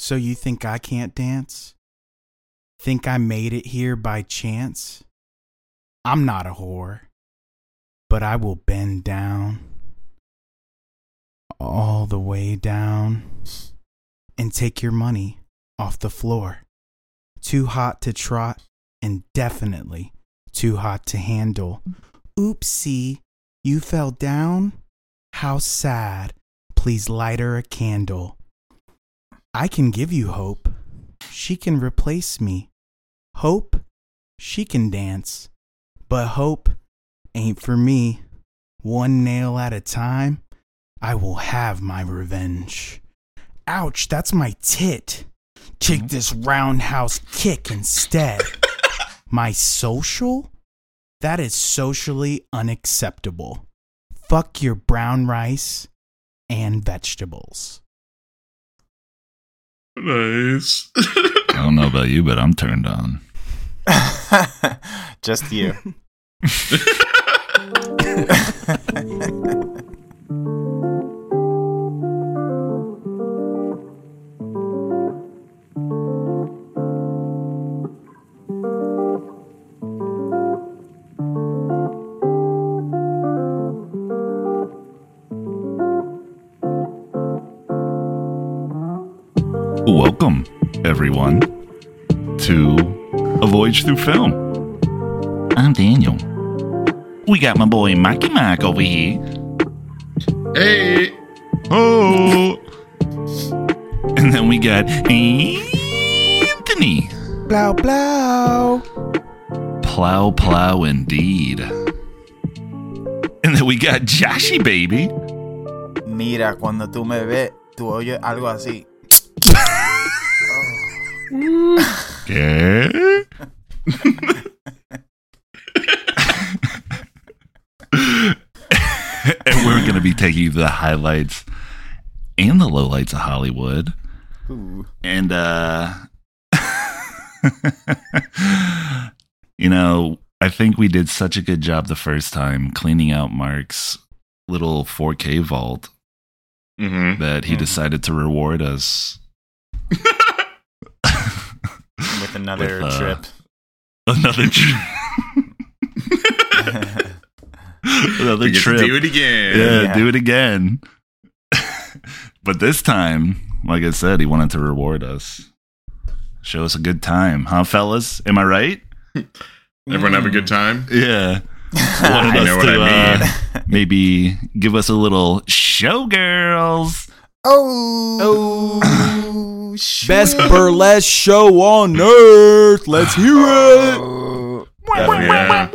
So you think I can't dance? Think I made it here by chance? I'm not a whore, but I will bend down, all the way down, and take your money off the floor. Too hot to trot and definitely too hot to handle. Oopsie, you fell down? How sad. Please light her a candle. I can give you hope. She can replace me. Hope, she can dance. But hope ain't for me. One nail at a time, I will have my revenge. Ouch, that's my tit. Kick this roundhouse kick instead. My social? That is socially unacceptable. Fuck your brown rice and vegetables. Nice. I don't know about you, but I'm turned on. Just you. Welcome, everyone, to A Voyage Through Film. I'm Daniel. We got my boy Mikey Mike over here. Hey. Oh! And then we got Anthony. Blow, blow. Plow, plow, indeed. And then we got Joshy, baby. Mira, cuando tú me ves, tú oyes algo así. Yeah. And we're going to be taking you the highlights and the lowlights of Hollywood. Ooh. And, you know, I think we did such a good job the first time cleaning out Mark's little 4K vault that he decided to reward us With another with, trip. Another trip. Another We get trip. to do it again. Yeah, do it again. But this time, like I said, he wanted to reward us. Show us a good time. Huh, fellas? Am I right? Everyone have a good time? Yeah. I know what I mean. Maybe give us a little showgirls. Oh, Best burlesque show on earth. Let's hear it. Yeah.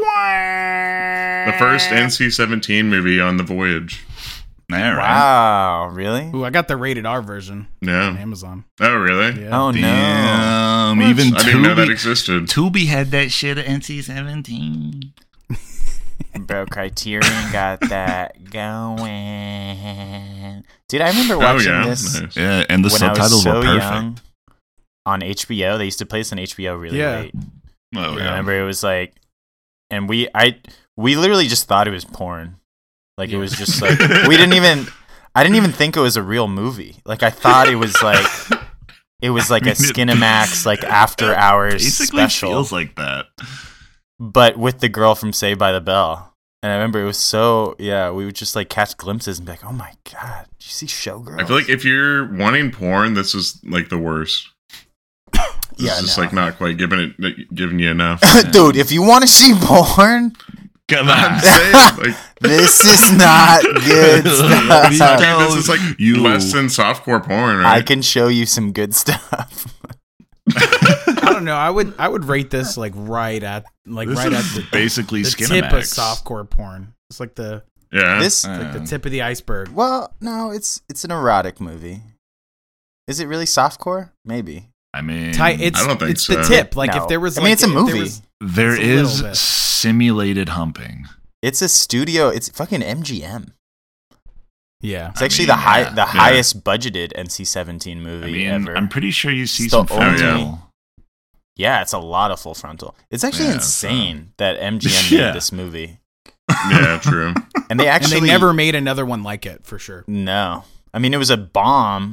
The first NC-17 movie on the voyage. All right. Wow, really? Ooh, I got the rated R version on No. Amazon. Oh, really? Yeah. Oh, no. Damn. What? Even I didn't know that Tubi, existed. Tubi had that shit at NC-17. Bro, Criterion got that going. Dude, I remember watching this Nice. Yeah, and the when I was subtitles so were perfect. young on HBO. They used to play this on HBO really Yeah. late. Oh, I yeah. remember it was like, and we literally just thought it was porn. Like it was just like I didn't even think it was a real movie. Like I thought it was like a Skinamax like after hours Basically special, feels like that. but with the girl from Saved by the Bell. And I remember it was so we would just like catch glimpses and be like, oh my god, did you see Showgirls? I feel like if you're wanting porn, this is like the worst. This is just like not quite giving you enough. Dude, if you want to see porn, Come I'm on. saying, like, this is not good I stuff. mean, this is like less than softcore porn, right? I can show you some good stuff. I don't know. I would rate this like right at the basically the Skinamax. tip of softcore porn. It's like the Yeah. like the tip of the iceberg. Well, no, it's an erotic movie. Is it really softcore? Maybe. I mean, I don't think it's so. the tip. Like No. if there was, I mean, it's a if there movie. was- there it's a little is bit. simulated humping. It's a studio. It's fucking MGM. yeah. It's actually mean, the highest budgeted NC-17 movie I mean, ever. I'm pretty sure you see It's some the only- frontal. Yeah, it's a lot of full frontal. It's actually Yeah, insane that MGM Yeah. made this movie, Yeah, true. and they actually and they never made another one like it for sure. No, I mean it was a bomb,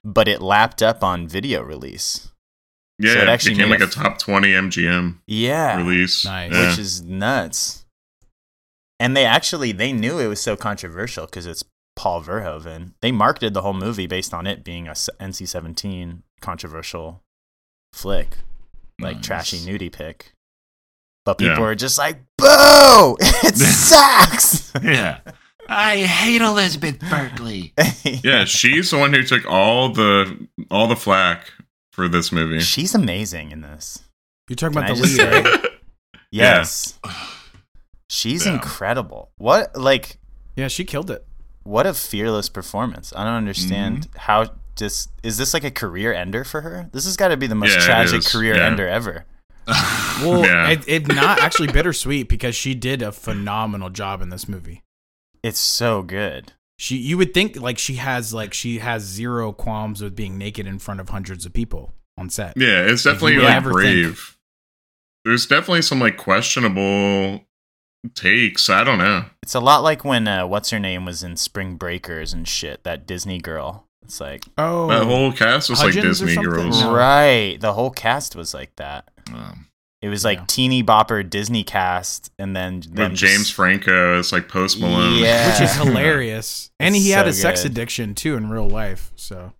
but it lapped up on video release. Yeah, so it actually became like a top 20 MGM release. Nice. Which is nuts. And they knew it was so controversial because it's Paul Verhoeven. They marketed the whole movie based on it being a NC-17 controversial flick, like trashy nudie pick. But people were just like, boo! It sucks! Yeah. I hate Elizabeth Berkley. Yeah, she's the one who took all the flack for this movie. She's amazing in this. You're talking about the lead, right? Yes. She's incredible. Yeah, she killed it. What a fearless performance. I don't understand how is this like a career ender for her? This has got to be the most tragic career ender ever. Well, it's not actually bittersweet because she did a phenomenal job in this movie. It's so good. You would think she has zero qualms with being naked in front of hundreds of people on set. Yeah, it's definitely brave. There's definitely some questionable takes. I don't know. It's a lot like when what's her name was in Spring Breakers and shit. That Disney girl. It's like that whole cast was Hudgens like Disney girls, right? The whole cast was like that. It was like teeny bopper Disney cast, and then James Franco is like Post Malone, which is hilarious. And he had a sex addiction too in real life. So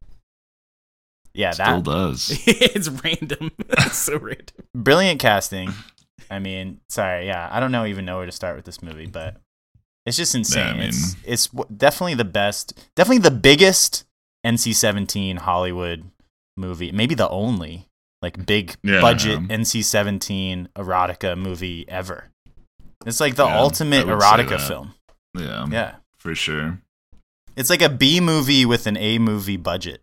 still does. It's random. It's so random. Brilliant casting. I mean, I don't even know where to start with this movie, but it's just insane. Yeah, it's definitely the best, definitely the biggest NC-17 Hollywood movie, maybe the only big budget NC-17 erotica movie ever. It's like the ultimate erotica film. Yeah, for sure. It's like a B movie with an A movie budget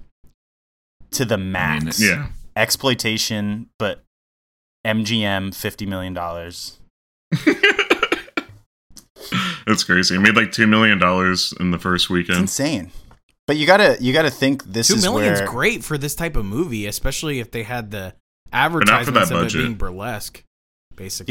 to the max. Exploitation, but MGM $50 million. That's crazy. It made like $2 million in the first weekend. It's insane. But you gotta think this is $2 million where is great for this type of movie, especially if they had the advertisements of it being burlesque, basically.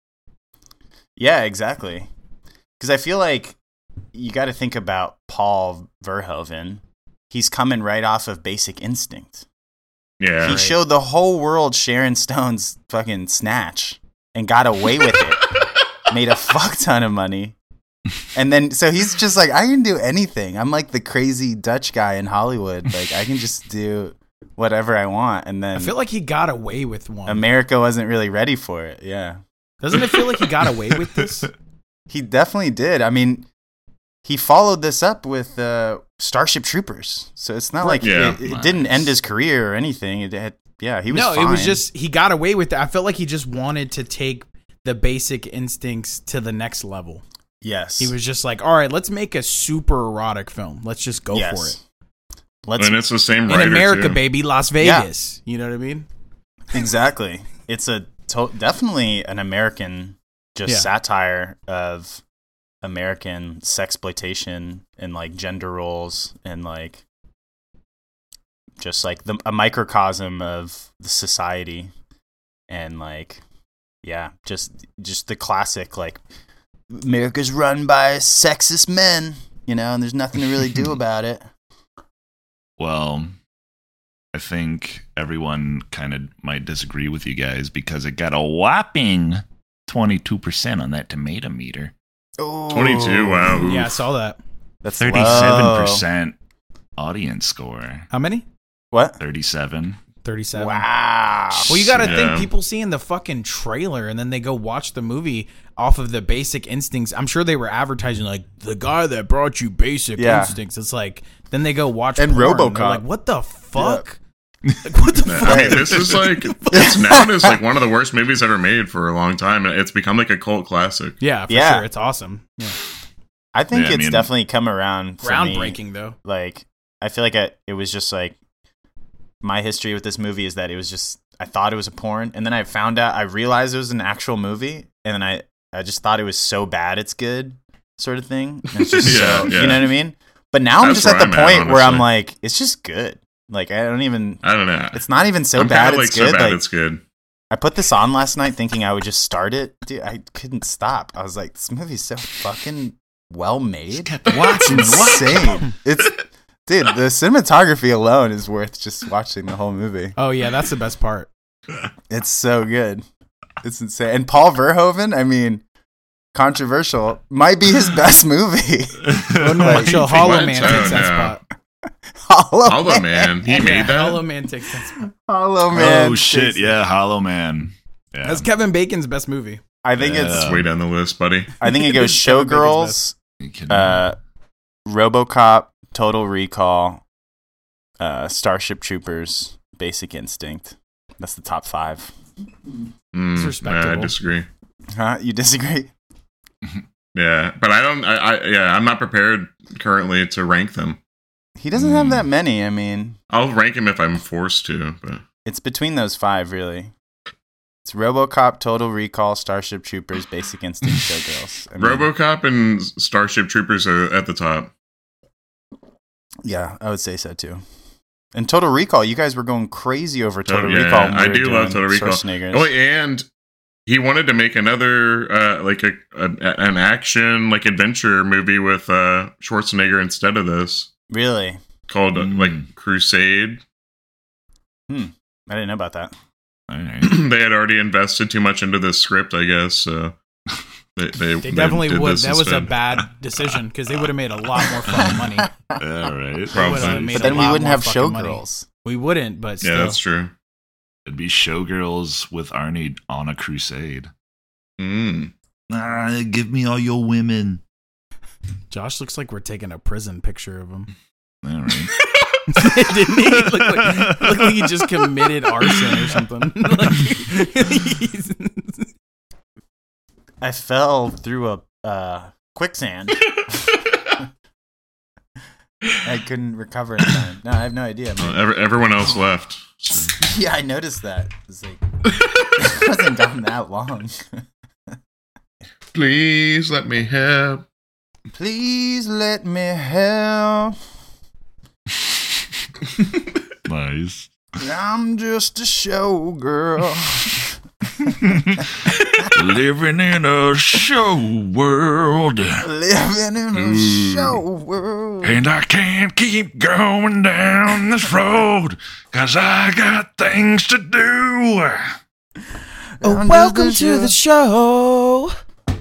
Yeah, exactly. Because I feel like you got to think about Paul Verhoeven. He's coming right off of Basic Instinct. Yeah, he showed the whole world Sharon Stone's fucking Snatch and got away with it. Made a fuck ton of money. And then, so he's just like, I can do anything. I'm like the crazy Dutch guy in Hollywood. Like, I can just do whatever I want. And then I feel like he got away with one. America wasn't really ready for it. Yeah. Doesn't it feel like he got away with this? He definitely did. I mean, he followed this up with Starship Troopers. So it's not like it didn't end his career or anything. He was fine. It was just, he got away with it. I felt like he just wanted to take the Basic Instincts to the next level. Yes. He was just like, all right, let's make a super erotic film. Let's just go for it. And it's the same writer, in America, too. Baby, Las Vegas. You know what I mean? Exactly. It's definitely an American satire of American sexploitation and like gender roles and like just like a microcosm of the society and like just the classic like America's run by sexist men, and there's nothing to really do about it. Well, I think everyone kind of might disagree with you guys because it got a whopping 22% on that tomato meter. Oh, 22, wow. Yeah, I saw that. That's 37% audience score. How many? What? 37. Wow. Well, you got to think people seeing the fucking trailer and then they go watch the movie off of the Basic Instincts. I'm sure they were advertising like the guy that brought you Basic Instincts. It's like then they go watch and porn, RoboCop. And they're like, what the fuck? Yeah. Like, what the fuck? I mean, this is like it's known as like one of the worst movies ever made for a long time. It's become like a cult classic. Yeah, for sure. It's awesome. Yeah. I think it's definitely come around. Groundbreaking though. Like I feel like it was just like. My history with this movie is that it was just, I thought it was a porn, and then I realized it was an actual movie, and then I just thought it was so bad it's good, sort of thing. And it's just you know what I mean? But now I'm just at the point where I'm like, it's just good. Like, I don't know. It's not even so bad it's good. It's good. I put this on last night thinking I would just start it. Dude, I couldn't stop. I was like, this movie's so fucking well made. Kept watching. It's insane. Dude, the cinematography alone is worth just watching the whole movie. Oh yeah, that's the best part. It's so good. It's insane. And Paul Verhoeven, I mean, controversial, might be his best movie. So Hollow Man takes that spot. Hollow Man. He made that? Hollow Man takes that spot. Hollow Man. Oh shit, yeah, Hollow Man. Yeah. That's Kevin Bacon's best movie. I think It's way down the list, buddy. I think it goes Showgirls, RoboCop, Total Recall, Starship Troopers, Basic Instinct. That's the top 5. It's respectable. I disagree. Huh? You disagree? Yeah, but I'm not prepared currently to rank them. He doesn't have that many. I mean, I'll rank him if I'm forced to, but it's between those 5, really. It's RoboCop, Total Recall, Starship Troopers, Basic Instinct, Showgirls. I mean, RoboCop and Starship Troopers are at the top. Yeah, I would say so too. And Total Recall, you guys were going crazy over Total Recall. Yeah, I do love Total Recall. Oh, and he wanted to make another an action adventure movie with Schwarzenegger instead of this. Really? Called Crusade. I didn't know about that. All right. They had already invested too much into this script, I guess. So they definitely would. That was a instead. bad decision because they would have made a lot more fucking money. All right. Probably. But then we wouldn't have Showgirls. We wouldn't, but still. Yeah, that's true. It'd be Showgirls with Arnie on a crusade. Give me all your women. Josh looks like we're taking a prison picture of him. All right. Didn't he? Look like he just committed arson or something. I fell through a quicksand. I couldn't recover in time. No, I have no idea. Everyone else left. So. Yeah, I noticed that. It's like it wasn't gone that long. Please let me help. Please let me help. Nice. I'm just a showgirl. Living in a show world. Living in a show world. And I can't keep going down this road, 'cause I got things to do. Welcome to the show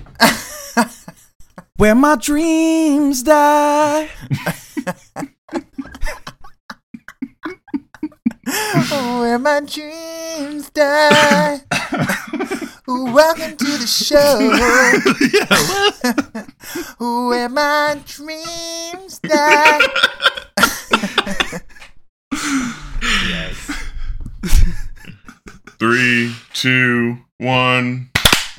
where my dreams die. Where my dreams die. Welcome to the show. Where my dreams die. Yes. 3, 2, 1.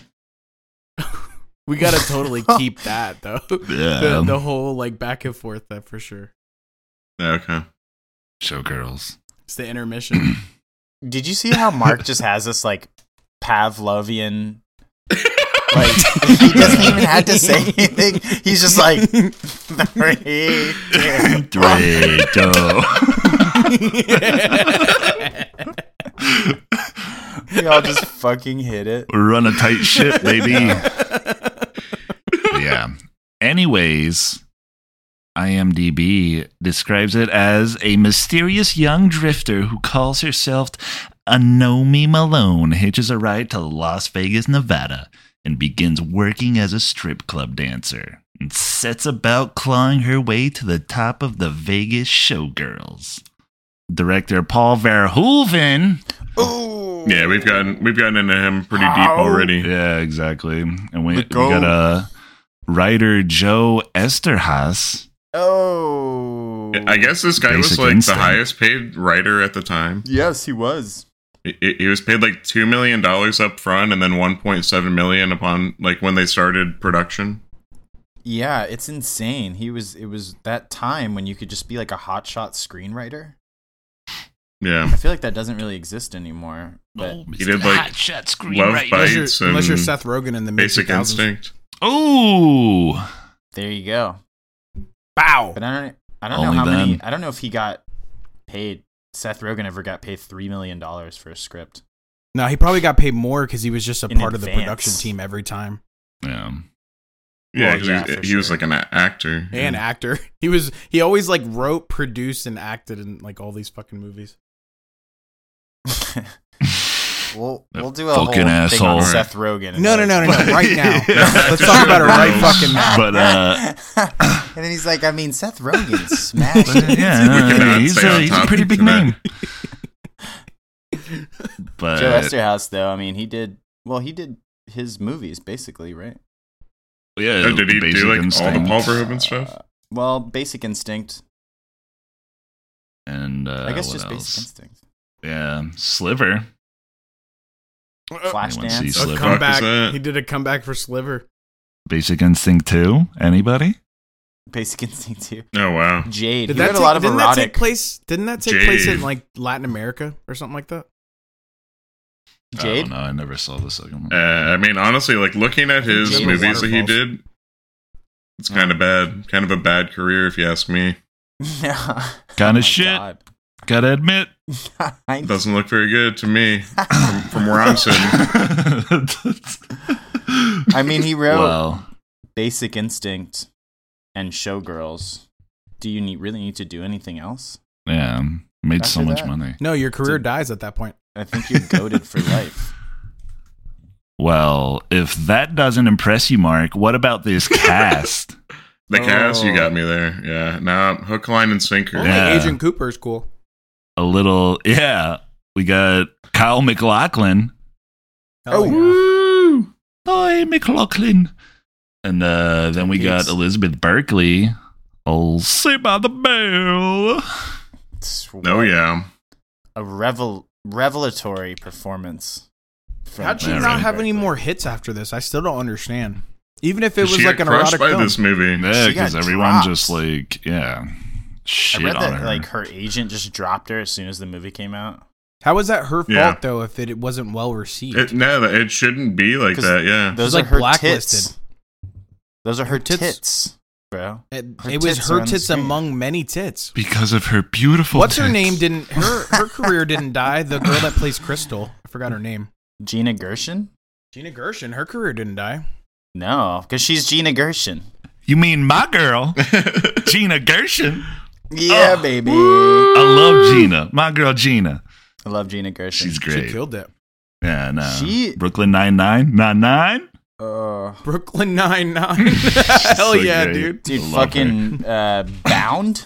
We gotta totally keep that though. Yeah. The whole back and forth, that for sure. Okay. Showgirls. It's the intermission. Did you see how Mark just has this Pavlovian? He doesn't even have to say anything. He's just like 3, 2, 1. We all just fucking hit it. Run a tight ship, baby. Yeah. Anyways, IMDb describes it as a mysterious young drifter who calls herself Anomi Malone hitches a ride to Las Vegas, Nevada, and begins working as a strip club dancer, and sets about clawing her way to the top of the Vegas showgirls. Director Paul Verhoeven. Oh, Yeah, we've gotten into him pretty deep already. Yeah, exactly. And we got a writer Joe Esterhaas. Oh, I guess this guy was Basic the Instinct. highest paid writer at the time. yes, he was. He was paid $2 million up front and then $1.7 million upon when they started production. Yeah, it's insane. It was that time when you could just be a hotshot screenwriter. Yeah. I feel like that doesn't really exist anymore. But He did Hotshot Love screenwriter. Bites Unless you're and Seth Rogen in the Basic mid-2000s. Instinct. Oh, there you go. Bow. But I don't know Only how many. then. I don't know if he got paid. Seth Rogen ever got paid $3 million for a script. No, he probably got paid more because he was just a In part of the advance. production team every time. yeah. Yeah, Well, he was like an actor. And actor. He always like wrote, produced, and acted in like all these fucking movies. We'll do a Fucking whole asshole. thing on Seth Rogen. No, right now. Let's talk about it right fucking now. But and then he's like, I mean, Seth Rogen smashed it. yeah, he's a pretty big name. But Joe Esterhaus, though, I mean, he did his movies basically, right? yeah, Did he do like all the Paul Verhoeven stuff? Well, Basic Instinct. And I guess what just else? Basic Instinct. Yeah, Sliver. Flashdance. see A Sliver? comeback. He did a comeback for Sliver. Basic Instinct 2. Anybody? Basic Instinct 2. Oh wow. Jade. Did He that had a lot of didn't erotic. that take place? Didn't that take place in Jade. like Latin America or something like that? I Jade? don't know. I never saw the second one. I mean, honestly, like looking at his Jade movies that he Waterfalls. did, it's kind of bad. Kind of a bad career, if you ask me. Yeah. Kind Oh of my shit. God. Gotta admit. Doesn't look very good to me from where I'm sitting. I mean, he wrote Well, Basic Instinct and Showgirls. Do you really need to do anything else? yeah, made so After much that. money. No, your career dies at that point. I think you're goated for life. Well, if that doesn't impress you, Mark, what about this cast? The cast, you Oh. got me there. Yeah, now hook, line, and sinker. Only Yeah. Agent Cooper's cool. A little, yeah. We got Kyle MacLachlan. Hell yeah. Woo! Hi, McLaughlin. And then we got Peace. Elizabeth Berkley. Oh, Saved by the Bell. Oh yeah. A revelatory performance. from How'd she Yeah, not right. have any more hits after this? I still don't understand. Even if it was She like got an crushed erotic by film. this movie. Yeah, She got because everyone dropped. just like, yeah, I shit read on that her. like her agent just dropped her as soon as the movie came out. How was that her fault Yeah. though? If it wasn't well received, It shouldn't be like 'Cause that. Yeah. Those She's, are like, her blacklisted. tits. Those are her tits. tits, bro. it her was tits are her on the tits screen. among many tits. Because of her beautiful What's her tits. name? Didn't her career didn't die? The girl that plays Crystal, I forgot her name. Gina Gershon? Gina Gershon. Her career didn't die. No, because she's Gina Gershon. You mean my girl, Gina Gershon? Yeah, Oh. baby. I love Gina. My girl, Gina. I love Gina Gershon. She's She great. killed it. Yeah, no. She- Brooklyn Nine-Nine? Nine-Nine? Brooklyn Nine-Nine. Hell So yeah, great. dude. Dude, I love fucking Bound?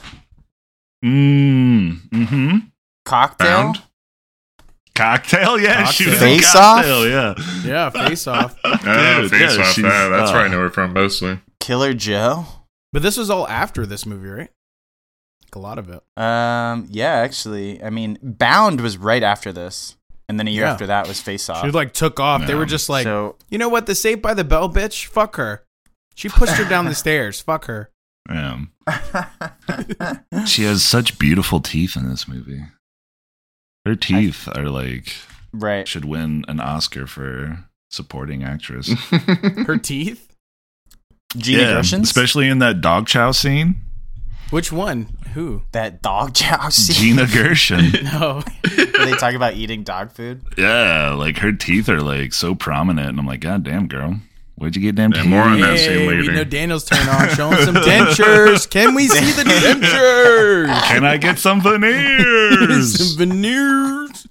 Mm-hmm. Cocktail? Bound? Cocktail? Yeah, she was in Face Off? Cocktail, yeah. Yeah, Face Off. Oh, Dude, Face yeah, Off. she's, That's where I know her from mostly. Killer Joe? But this was all after this movie, right? Like a lot of it. Yeah, actually. I mean, Bound was right after this. And then a year Yeah. after that was Face Off. She like took off. They Yeah. were just like, so, you know what? The Saved by the Bell bitch. Fuck her. She pushed her down the stairs. Fuck her. Yeah. She has such beautiful teeth in this movie. Her teeth are like, right. should win an Oscar for supporting actress. Her teeth. Gina Gershon's? especially in that dog chow scene. Which one? Who? That dog chow scene. Gina Gershon. No. Where they talk about eating dog food. Yeah, like her teeth are like so prominent, and I'm like, God damn, girl, where'd you get them Yeah, teeth? more on that scene Hey, we later. know Daniel's turn on. Showing some dentures. Can we see the dentures? Can I get some veneers? Some veneers.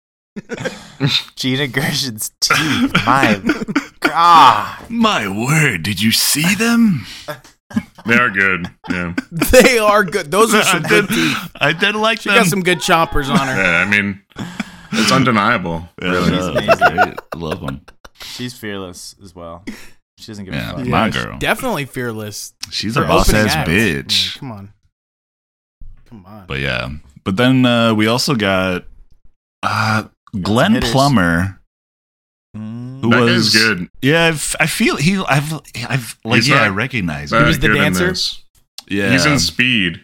Gina Gershon's teeth. My God. My word, did you see them? They are good. Yeah. They are good. Those are some good teeth. I did like She them. got some good choppers on her. Yeah, I mean, it's undeniable. Yeah, Really. no, amazing. great. I love them. She's fearless as well. She doesn't give Yeah, a fuck. my girl. Definitely fearless. She's For a boss opening ass act. bitch. Come on. Come on. But yeah, but then we also got Glenn hitters. Plummer, Mm. who That was guy's good. Yeah, I feel I've like He's I not recognize He him. was the good in dancer? this. Yeah, He's in Speed.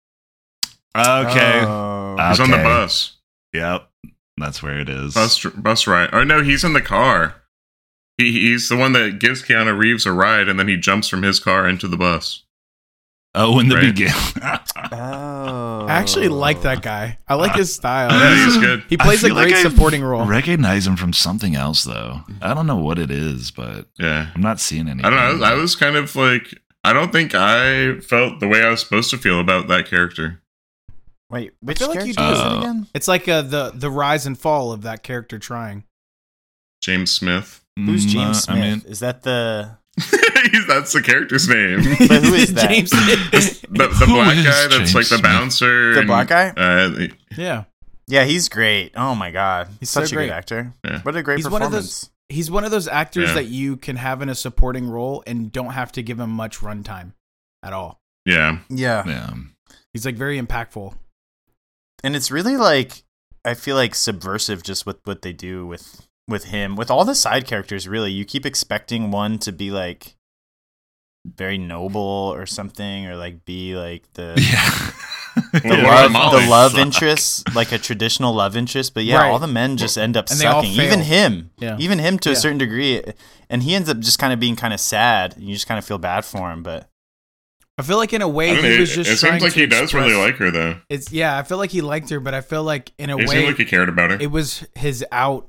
Okay. Oh. He's on the Okay. bus. Yep, that's where it is. Bus ride. Or no, he's in the car. He's the one that gives Keanu Reeves a ride, and then he jumps from his car into the bus. Oh, in the Right. beginning. Oh, I actually like that guy. I like his style. Yeah, he's good. He plays a feel like great I supporting role. Recognize him from something else, though. I don't know what it is, but Yeah. I'm not seeing anything. I don't know. I was kind of like, I don't think I felt the way I was supposed to feel about that character. Wait, which feel like you character is do. it again? It's like the rise and fall of that character trying. James Smith. Who's James Smith? I mean, Is that the? That's the character's name. But who is that? James The Who black is guy that's James like the Smith? bouncer. The and, black guy? Yeah. Yeah, he's great. Oh my god, He's such so a great. good actor. Yeah. What a great He's one of performance. He's one of those actors Yeah. that you can have in a supporting role and don't have to give him much runtime at all. Yeah. Yeah, yeah. He's like very impactful. and it's really like I feel like subversive just with what they do with him, with all the side characters. Really, you keep expecting one to be like very noble or something, or like be like the Yeah. the love interest, like a traditional love interest. But yeah, Right. all the men just end up And they all sucking. fail. Even him to Yeah. a certain degree, and he ends up just kind of being kind of sad. You just kind of feel bad for him, but I feel like in a way I don't he know, was just it trying seems like to he does really express- like her, though. It's I feel like he liked her, but I feel like in a He way seemed like he cared about her. it was his out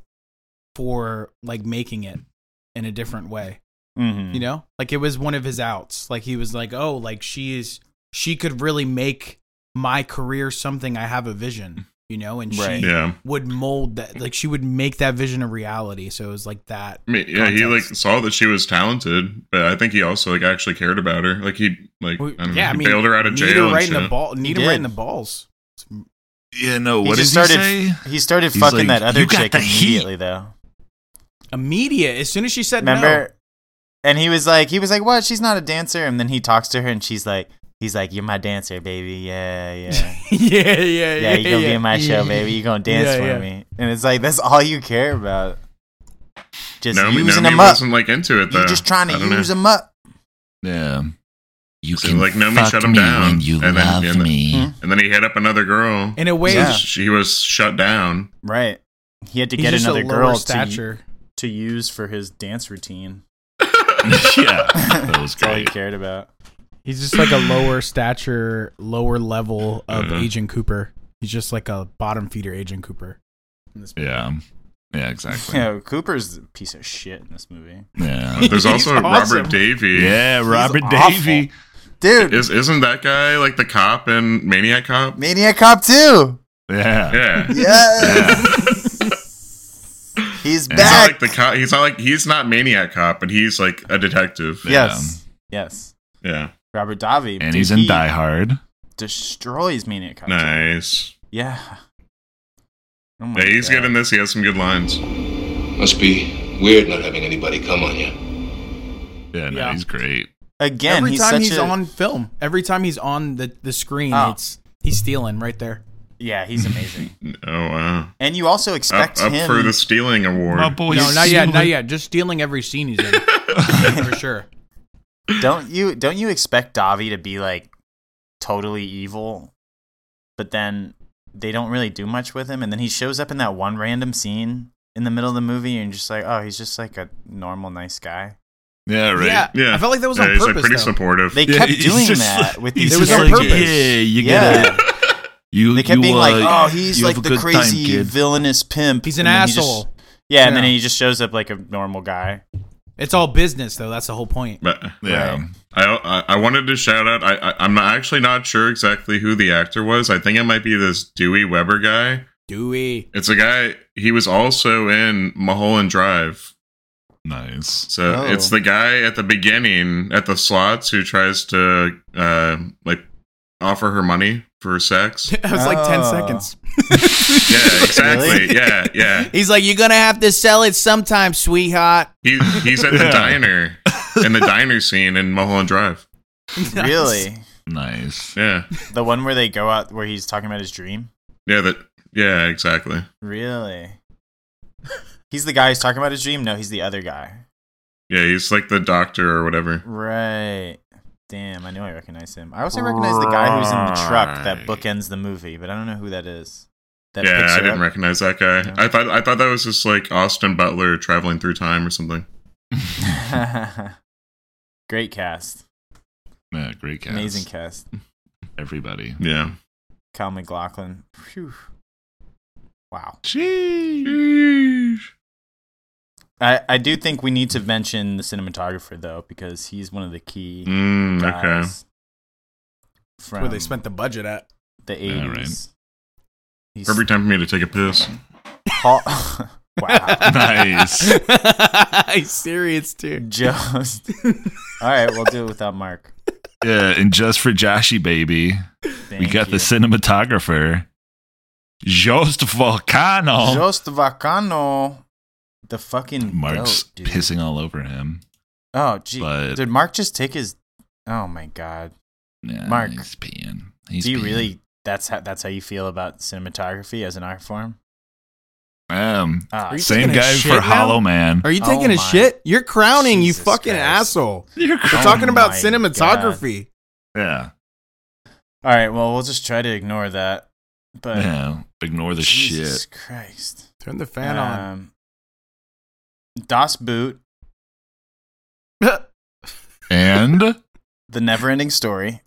for like making it in a different way. mhm. You know? Like it was one of his outs. Like he was like, "Oh, like she could really make my career something. I have a vision." You know, and Right. she Yeah. would mold that, like she would make that vision a reality. So it was like that. I mean, yeah, he like context. saw that she was talented, but I think he also like actually cared about her. Like he like Well, I don't know, yeah, I he mean, bailed her out of need jail her and right in the shit. ball. Need He her right did. in the balls. Yeah, no, He what just did started. he say? He started He's fucking like, that other "You got chick the heat." immediately, though. Immediate. As soon as she said Remember? And he was like, "What? She's not a dancer." And then he talks to her, and he's like, "You're my dancer, baby. Yeah, yeah, no. yeah, yeah. You gonna be in my show, baby. You gonna dance Yeah, for yeah. me." And it's like that's all you care about. Just Naomi using them up. wasn't like into it though. You're just trying I to don't know. use them up. Yeah. You So, can like, Naomi fuck shut him me down, when you and then- love and then- me. Hmm? And then he hit up another girl. In a way, Yeah. He was shut down. Right. He had to he's get just another a lower girl stature. to use for his dance routine. Yeah. That was That's all he great. cared about. He's just like a lower stature, lower level of Uh-huh. Agent Cooper. He's just like a bottom feeder Agent Cooper. In this movie. Yeah. Yeah, exactly. Yeah, Cooper's a piece of shit in this movie. Yeah. There's also He's awesome. Robert Davey. Yeah, Robert awful. Davey. Dude, Isn't that guy like the cop in Maniac Cop? Maniac Cop 2. Yeah. Yeah. Yes. He's He's not back. like the cop. He's not Maniac Cop, but he's like a detective. Yes. Yes. Yeah. Robert Davi. And Dude, he's in he Die Hard. destroys Maniac Cop 2. Nice. Yeah. Oh my Yeah, he's God. good in this. He has some good lines. Must be weird not having anybody come on you. Yeah, no, Yeah. he's great. Again, Every he's time such he's a, on film, every time he's on the screen, Oh. he's stealing right there. Yeah, he's amazing. Oh wow. And you also expect Up him for the stealing award. My boy. No, not yet, not yet. Just stealing every scene he's in, for sure. Don't you expect Davi to be like totally evil, but then they don't really do much with him, and then he shows up in that one random scene in the middle of the movie, and you're just like, oh, he's just like a normal, nice guy. Yeah, right. Yeah, Yeah. I felt like that was Yeah, on he's like purpose. pretty though. supportive. They Yeah, kept he's doing just that like- with he's these. It was just on like, purpose. Yeah, you Yeah. gotta. You, They kept you, being like, "Oh, he's you like have a the good time, crazy kid." villainous pimp." He's an and then he asshole. and then Yeah. he just shows up like a normal guy. It's all business, though. That's the whole point. But Yeah. Right. I wanted to shout out. I'm actually not sure exactly who the actor was. I think it might be this Dewey Weber guy. Dewey. It's a guy. He was also in Mulholland Drive. Nice. So Oh. it's the guy at the beginning at the slots who tries to like offer her money for sex. It was like 10 Oh. seconds. Yeah, exactly. Really? Yeah. He's like, you're going to have to sell it sometime, sweetheart. He's at the Yeah. diner in the diner scene in Mulholland Drive. Really, Nice. Yeah. the one where they go out where he's talking about his dream. Yeah, exactly. Really, he's the guy who's talking about his dream. No, he's the other guy. Yeah, he's like the doctor or whatever. Right. Damn, I knew I recognized him. I also recognize the guy who's in the truck that bookends the movie, but I don't know who that is. That Yeah, picks I her didn't up. recognize that guy. Yeah. I thought that was just like Austin Butler traveling through time or something. Great cast. Yeah, great cast. Amazing cast. Everybody. Yeah. Kyle MacLachlan. Phew. Wow. Sheesh. I do think we need to mention the cinematographer, though, because he's one of the key Okay. guys That's where they spent the budget at. the 80s. Yeah, right. He's Perfect time for me to take a piss. Wow. Nice. He's serious, too. Just. All right, we'll do it without Mark. Yeah, and just for Joshy Baby, we got the cinematographer, Jost Volcano. Jost Vacano. The fucking Mark's goat, dude. pissing all over him. Oh, gee. But- Did Mark just take his... Oh, my God. Yeah, Mark, he's peeing. He's Do you peeing. really... That's how you feel about cinematography as an art form? Are you Same taking a guy shit for now? Hollow Man. Are you Oh taking a my shit? You're crowning, Jesus you fucking Christ. asshole. You're We're Oh talking about my cinematography. Yeah. All right, well, we'll just try to ignore that. But Yeah. Ignore the Jesus shit. Christ. Turn the fan on. Das Boot, And The Neverending Story,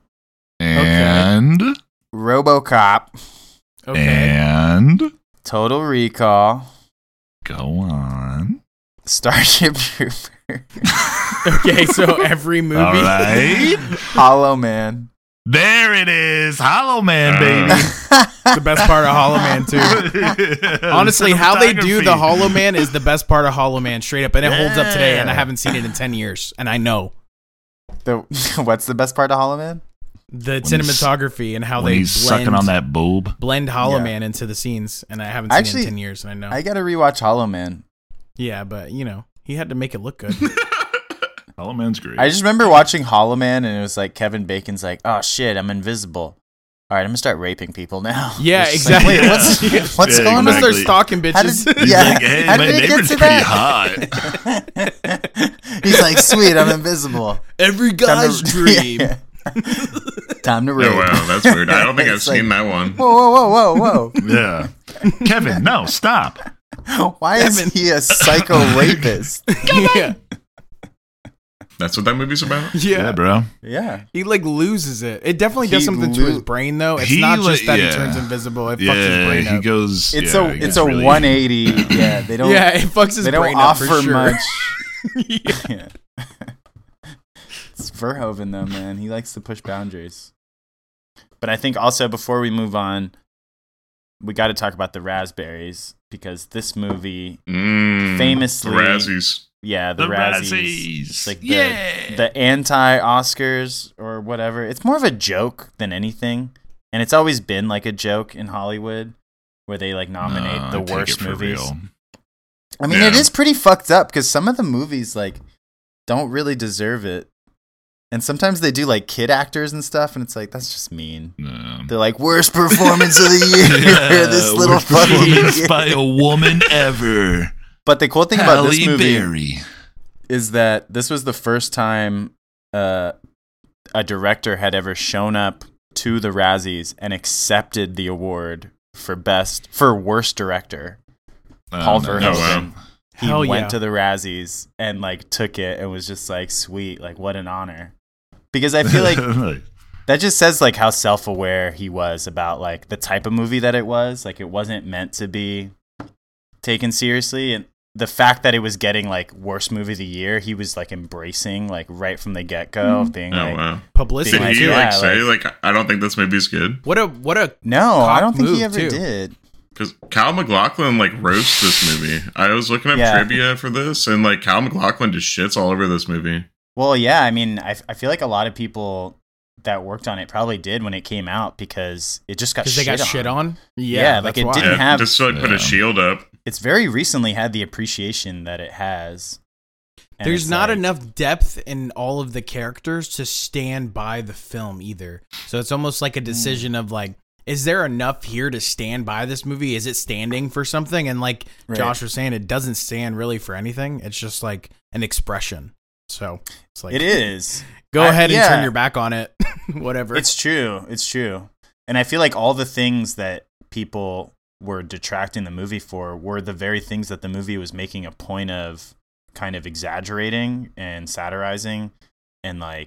and RoboCop, Okay. and Total Recall, go on. Starship Trooper, Okay, so every movie. All right. Hollow Man. There it is. Hollow Man, baby. The best part of Hollow Man, too. Honestly, how they do the Hollow Man is the best part of Hollow Man, straight up. And it holds up today, and I haven't seen it in 10 years. And I know. What's the best part of Hollow Man? The cinematography and how when they he's sucking on that boob. blend Hollow Yeah. Man into the scenes. And I haven't seen it in 10 years, and I know. I gotta rewatch Hollow Man. Yeah, but, you know, he had to make it look good. Hollow Man's great. I just remember watching Hollow Man, and it was like Kevin Bacon's like, "Oh shit, I'm invisible. All right, I'm gonna start raping people now." Yeah, It's just like, exactly. Wait, what's Yeah, going I'm going to on? start stalking bitches. He's like, hey, how my did it get neighbor's to pretty that? hot. He's like, "Sweet, I'm invisible." Every guy's dream. Yeah. Time to rape. Oh, wow. That's weird. I don't think I've It's like, seen that one. Whoa. Yeah. Kevin, no, stop. Why is he a psycho rapist? Yeah. That's what that movie's about? Yeah, Yeah. bro. Yeah. He like loses it. It definitely does He something to his brain though. It's He not li- just that yeah. he turns invisible. It fucks his Yeah, brain he up. goes. It's yeah, a he it's gets a really- 180. Yeah, they don't Yeah, it fucks his they don't brain up offer for sure. much. Yeah. Yeah. It's Verhoeven though, man. He likes to push boundaries. But I think also before we move on, we got to talk about the Raspberries because this movie famously The Razzies. yeah, the Razzies. It's like Yeah. the anti-Oscars or whatever. It's more of a joke than anything. And it's always been like a joke in Hollywood where they like nominate No, the I take worst it for movies. real. I mean, Yeah. it is pretty fucked up because some of the movies like don't really deserve it. And sometimes they do like kid actors and stuff, and it's like that's just mean. No. They're like worst performance of the year. This little worst performance fucking. by a woman ever. But the cool thing about this Halle movie Berry. is that this was the first time a director had ever shown up to the Razzies and accepted the award for worst director. Paul no. Verhoeven. wow. He Hell went yeah. to the Razzies and like took it and was just like, sweet, like what an honor. Because I feel like that just says like how self-aware he was about like the type of movie that it was. Like it wasn't meant to be taken seriously, and the fact that it was getting like worst movie of the year, he was like embracing like right from the get-go of being Oh, like, wow. Publicity. Did Like, he too. yeah, say, I don't think this movie's good? What a no, I don't think move, he ever too. did. Because Kyle MacLachlan, roasts this movie. I was looking up Yeah. trivia for this, and, Kyle MacLachlan just shits all over this movie. Well, yeah, I mean, I feel like a lot of people that worked on it probably did when it came out because it just got because they got shit on. Yeah, like, that's it why. didn't have- just to, put Yeah. a shield up. It's very recently had the appreciation that it has. And There's it's not like- enough depth in all of the characters to stand by the film either. So it's almost like a decision of like, is there enough here to stand by this movie? Is it standing for something? And like Right. Josh was saying, it doesn't stand really for anything. It's just like an expression. So it's like, It is. go ahead and yeah. turn your back on it. Whatever. It's true. It's true. And I feel like all the things that people were detracting the movie for were the very things that the movie was making a point of kind of exaggerating and satirizing and like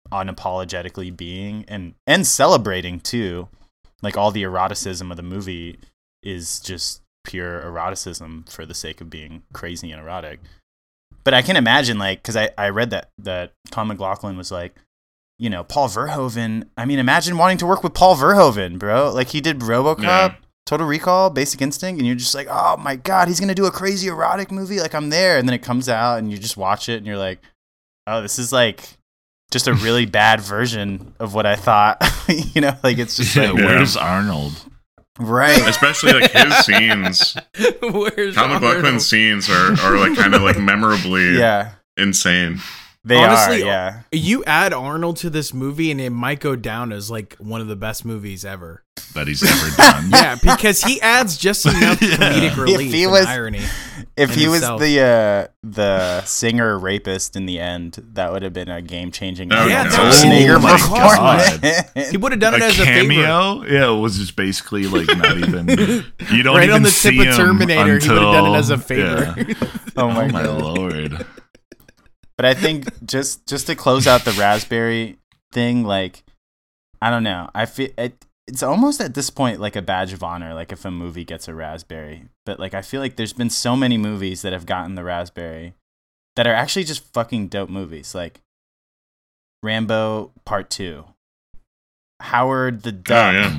unapologetically being and celebrating too. Like all the eroticism of the movie is just pure eroticism for the sake of being crazy and erotic. But I can imagine, like, because I read that Tom McLaughlin was like, you know, Paul Verhoeven. I mean, imagine wanting to work with Paul Verhoeven, bro. Like, he did RoboCop, Total Recall, Basic Instinct, and you're just like, oh my God, he's going to do a crazy erotic movie? Like, I'm there. And then it comes out, and you just watch it, and you're like, oh, this is like just a really bad version of what I thought. You know, like, it's just like, where's Arnold? Right. Especially like his scenes. Tom McLaughlin's scenes are like kind of like memorably insane. They Honestly, are, yeah. You add Arnold to this movie and it might go down as like one of the best movies ever that he's ever done. Yeah, because he adds just enough comedic relief and irony. If he was the singer rapist in the end, that would have been a game changing. Schwarzenegger performance. He would have done it as a cameo. Yeah, it was just basically like not even. You don't right even on the see tip of Terminator. Until, he would have done it as a favor. Yeah. Oh my Lord. But I think just to close out the raspberry thing, like, I don't know. I feel it's almost at this point like a badge of honor, like if a movie gets a raspberry. But like I feel like there's been so many movies that have gotten the raspberry that are actually just fucking dope movies, like Rambo Part 2, Howard the Duck,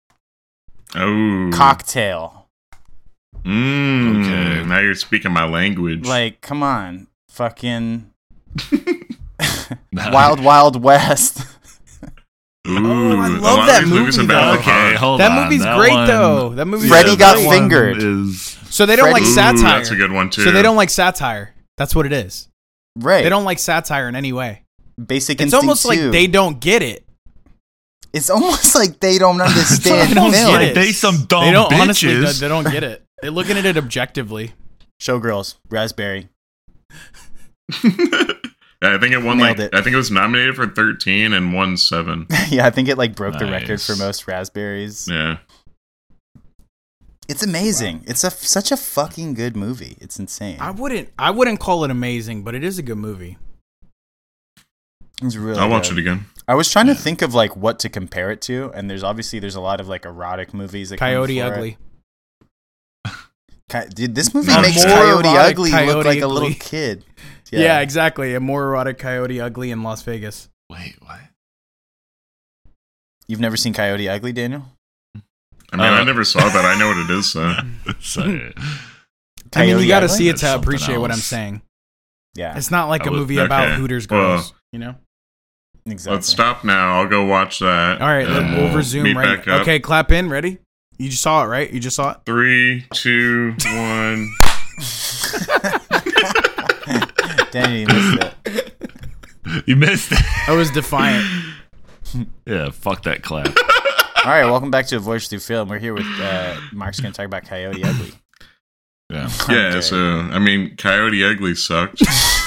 Cocktail. Okay, now you're speaking my language. Like, come on, fucking. Wild Wild West. Ooh, I love that movie. Okay, hold that on. movie's that great one, though. That movie. Freddy got fingered. So they don't like satire. That's a good one too. So they don't like satire. That's what it is. Right. They don't like satire in any way. Basic It's Instinct almost 2. like they don't get it. It's almost like they don't understand They don't film. get it. They some dumb They don't bitches. honestly. They don't get it. They're looking at it objectively. Showgirls, Raspberry. I think it won Nailed like it. I think it was nominated for 13 and won 7. Yeah, I think it like broke the Nice. record for most raspberries. Yeah. It's amazing. It's such a fucking good movie. It's insane. I wouldn't call it amazing, but it is a good movie. It's really I'll watch good. it again. I was trying to think of like what to compare it to, and there's a lot of like erotic movies that Coyote come before Ugly. Dude, this movie A makes more Coyote erotic Ugly Coyote look like a Ugly. little kid. Yeah, exactly. A more erotic Coyote Ugly in Las Vegas. Wait, what? You've never seen Coyote Ugly, Daniel? I mean, I never saw that. I know what it is, so. Sorry. I mean, you got to Ugly? see it to That's something appreciate what I'm else. saying. Yeah, It's not like a movie okay. about Hooters girls, you know? exactly. Let's stop now. I'll go watch that. All right, and we'll resume meet right back now. up. Okay, clap in. Ready? You just saw it, right? You just saw it? 3, 2, 1. Daniel, you missed it. You missed it. I was defiant. Yeah, fuck that clap. All right, welcome back to A Voyage Through Film. We're here with Mark's going to talk about Coyote Ugly. Yeah. Yeah, Okay. so, I mean, Coyote Ugly sucked.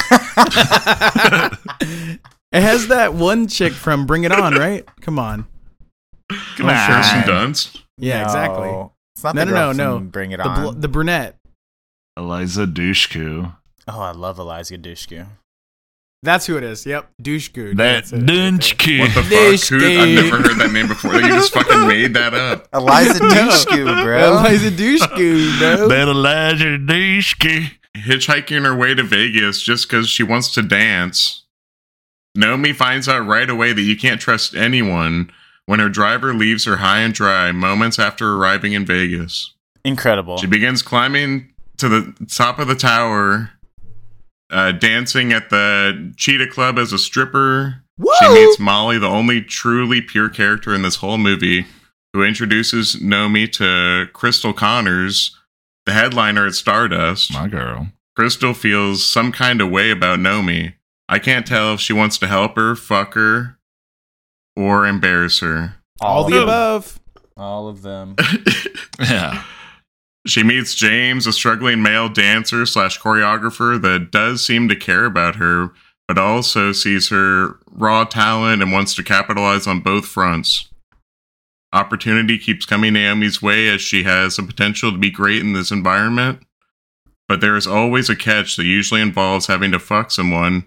It has that one chick from Bring It On, right? Come on. Come on. Kirsten Dunst. Yeah, No, exactly. It's not No, the no, girl no, from no. Bring It The, On. the brunette. Eliza Dushku. Oh, I love Eliza Dushku. That's who it is. Yep. Douchegoo. That That's it. Dushku. What the Dish fuck? I've game. never heard that name before. You just fucking made that up. Eliza Dushku, bro. Eliza Douchegoo, bro. That Eliza Dushku. Hitchhiking her way to Vegas just because she wants to dance. Naomi finds out right away that you can't trust anyone when her driver leaves her high and dry moments after arriving in Vegas. Incredible. She begins climbing to the top of the tower, dancing at the Cheetah Club as a stripper. Woo! She meets Molly, the only truly pure character in this whole movie, who introduces Naomi to Crystal Connors, the headliner at Stardust. My girl. Crystal feels some kind of way about Naomi. I can't tell if she wants to help her, fuck her, or embarrass her. All the above. All of them. Yeah. She meets James, a struggling male dancer / choreographer that does seem to care about her, but also sees her raw talent and wants to capitalize on both fronts. Opportunity keeps coming Naomi's way as she has the potential to be great in this environment, but there is always a catch that usually involves having to fuck someone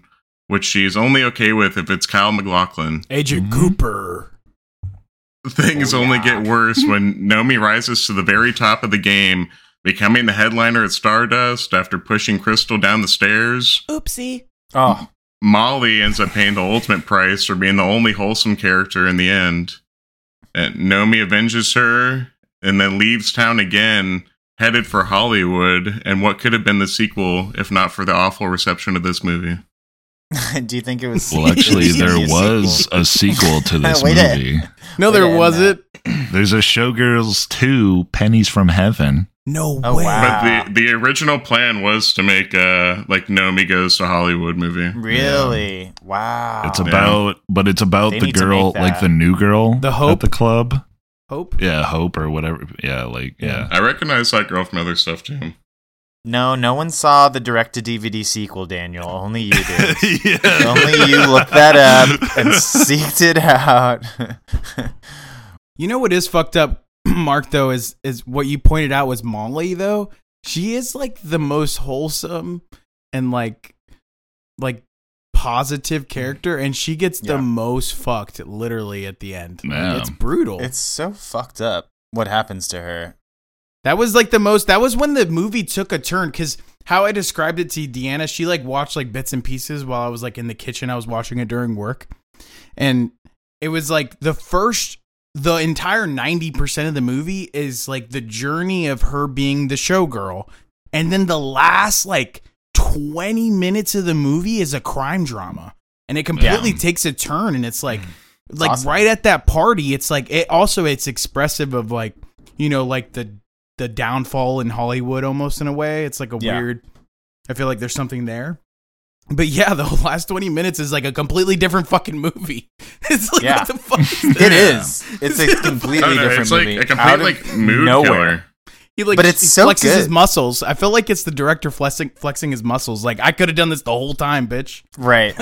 which she's only okay with if it's Kyle MacLachlan. Agent Cooper. Things only get worse when Nomi rises to the very top of the game, becoming the headliner at Stardust after pushing Crystal down the stairs. Oopsie. Oh, Molly ends up paying the ultimate price for being the only wholesome character in the end. And Nomi avenges her and then leaves town again, headed for Hollywood, and what could have been the sequel if not for the awful reception of this movie. do you think it was? Well, actually, it there a was sequel? a sequel to this Wait a- movie. No, Way to there end wasn't. There's a Showgirls 2, Pennies from Heaven. No Oh, way. wow. But the original plan was to make a like Nomi Goes to Hollywood movie. Really? Wow. It's about, but it's about They the need to girl, make that. like the new girl, The Hope? at the club. Hope? Yeah, Hope or whatever. Yeah, like yeah. I recognize that girl from other stuff too. No one saw the direct-to-DVD sequel, Daniel. Only you did. Yeah. Only you looked that up and seeked it out. You know what is fucked up, Mark, though, is what you pointed out was Molly, though. She is like the most wholesome and like positive character, and she gets the Yeah. most fucked literally at the end. Like, Yeah. it's brutal. It's so fucked up what happens to her. That was like that was when the movie took a turn, because how I described it to Deanna, she like watched like bits and pieces while I was like in the kitchen. I was watching it during work, and it was like the entire 90% of the movie is like the journey of her being the showgirl, and then the last like 20 minutes of the movie is a crime drama, and it completely takes a turn, and it's like awesome. right at that party, it's like it's expressive of like, you know, like the downfall in Hollywood almost in a way. It's like a weird, I feel like there's something there. But yeah, the last 20 minutes is like a completely different fucking movie. It's like, Yeah. what the fuck is this? It is. It's a completely Oh, no, different it's like movie. a complete Out of like mood nowhere. killer. He like, But it's he so flexes good. his muscles. I feel like it's the director flexing his muscles. Like, I could have done this the whole time, bitch. Right.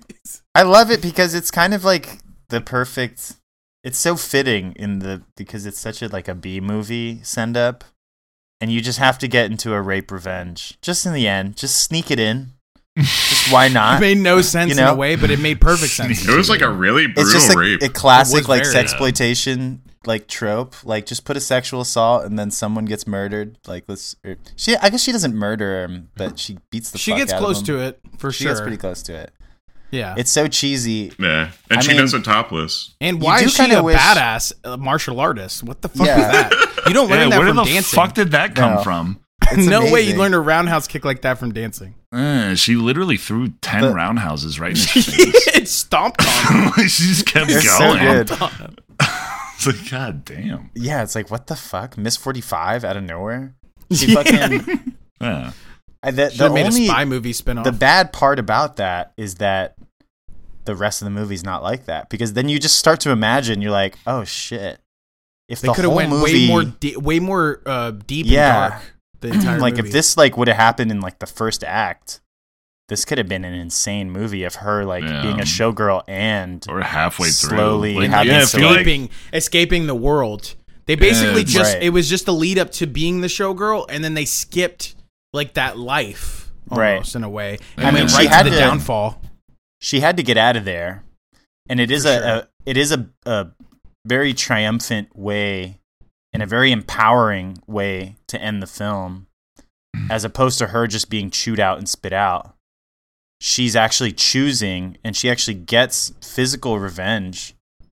I love it because it's kind of like the perfect. It's so fitting because it's such a like a B movie send up, and you just have to get into a rape revenge just in the end. Just sneak it in. Just why It not? made no sense You know? in a way, but it made perfect sense. It was like a really It's brutal just like rape. a It classic was like very- sexploitation like trope. Like just put a sexual assault and then someone gets murdered. Like I guess she doesn't murder him, but she beats the. She fuck gets out close of him. to it, for She sure. gets pretty close to it. Yeah. It's so cheesy. Yeah, and I she mean- does it topless. And You why do is she kinda a wish- badass martial artist? What the fuck Yeah. is that? You don't learn Yeah, that where from the dancing. fuck did that come No. from? It's no way you amazing. learn a roundhouse kick like that from dancing. She literally threw 10 But- roundhouses right in his face. It stomped on him. She just kept It's so going. good. It's like, god damn. Yeah, it's like what the fuck, Miss 45 out of nowhere. She fucking. Yeah. The Should have made a only spy movie spinoff. the bad part about that is that the rest of the movie's not like that, because then you just start to imagine. You're like, oh shit. If they the could have whole went movie, way more deep Yeah. and dark. The entire like movie. if this like would have happened in like the first act, this could have been an insane movie of her like Yeah. being a showgirl and Or halfway through. Slowly Like, having yeah, I to, feel like escaping the world. They basically Yeah, just right. it was just a lead up to being the showgirl, and then they skipped like that life Right. almost in a way, I and mean, went she right had to the to- downfall. she had to get out of there, and it is For a very triumphant way and a very empowering way to end the film, as opposed to her just being chewed out and spit out. She's actually choosing, and she actually gets physical revenge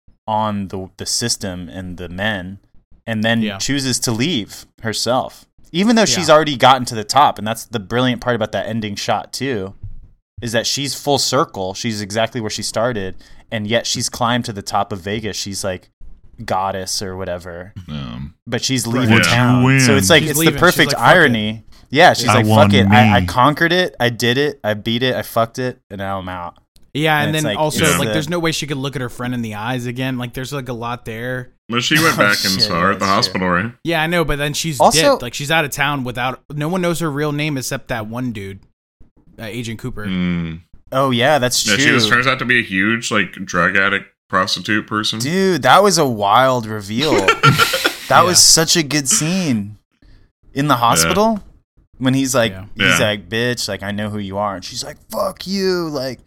on the system and the men, and then Yeah. chooses to leave herself, even though she's Yeah. already gotten to the top. And that's the brilliant part about that ending shot too, is that she's full circle. She's exactly where she started, and yet she's climbed to the top of Vegas. She's like goddess or whatever, but she's leaving Would you town. win? So it's like She's it's leaving. the She's perfect like, fuck it. irony. Yeah, she's I like, want fuck it. me. I conquered it. I did it. I beat it. I fucked it, and now I'm out. Yeah, And and it's then like- also it's like the- there's no way she could look at her friend in the eyes again. Like there's like a lot there. Well, she went back and shit, saw her at the that's hospital, right? Yeah, I know, but then she's Also- dead. Like she's out of town without no one knows her real name except that one dude, Agent Cooper. Mm. Oh yeah, that's Yeah, true. she just turns out to be a huge like drug addict prostitute person. Dude, that was a wild reveal. That was such a good scene in the hospital when he's like, Yeah. Yeah. bitch, like I know who you are, and she's like, fuck you, like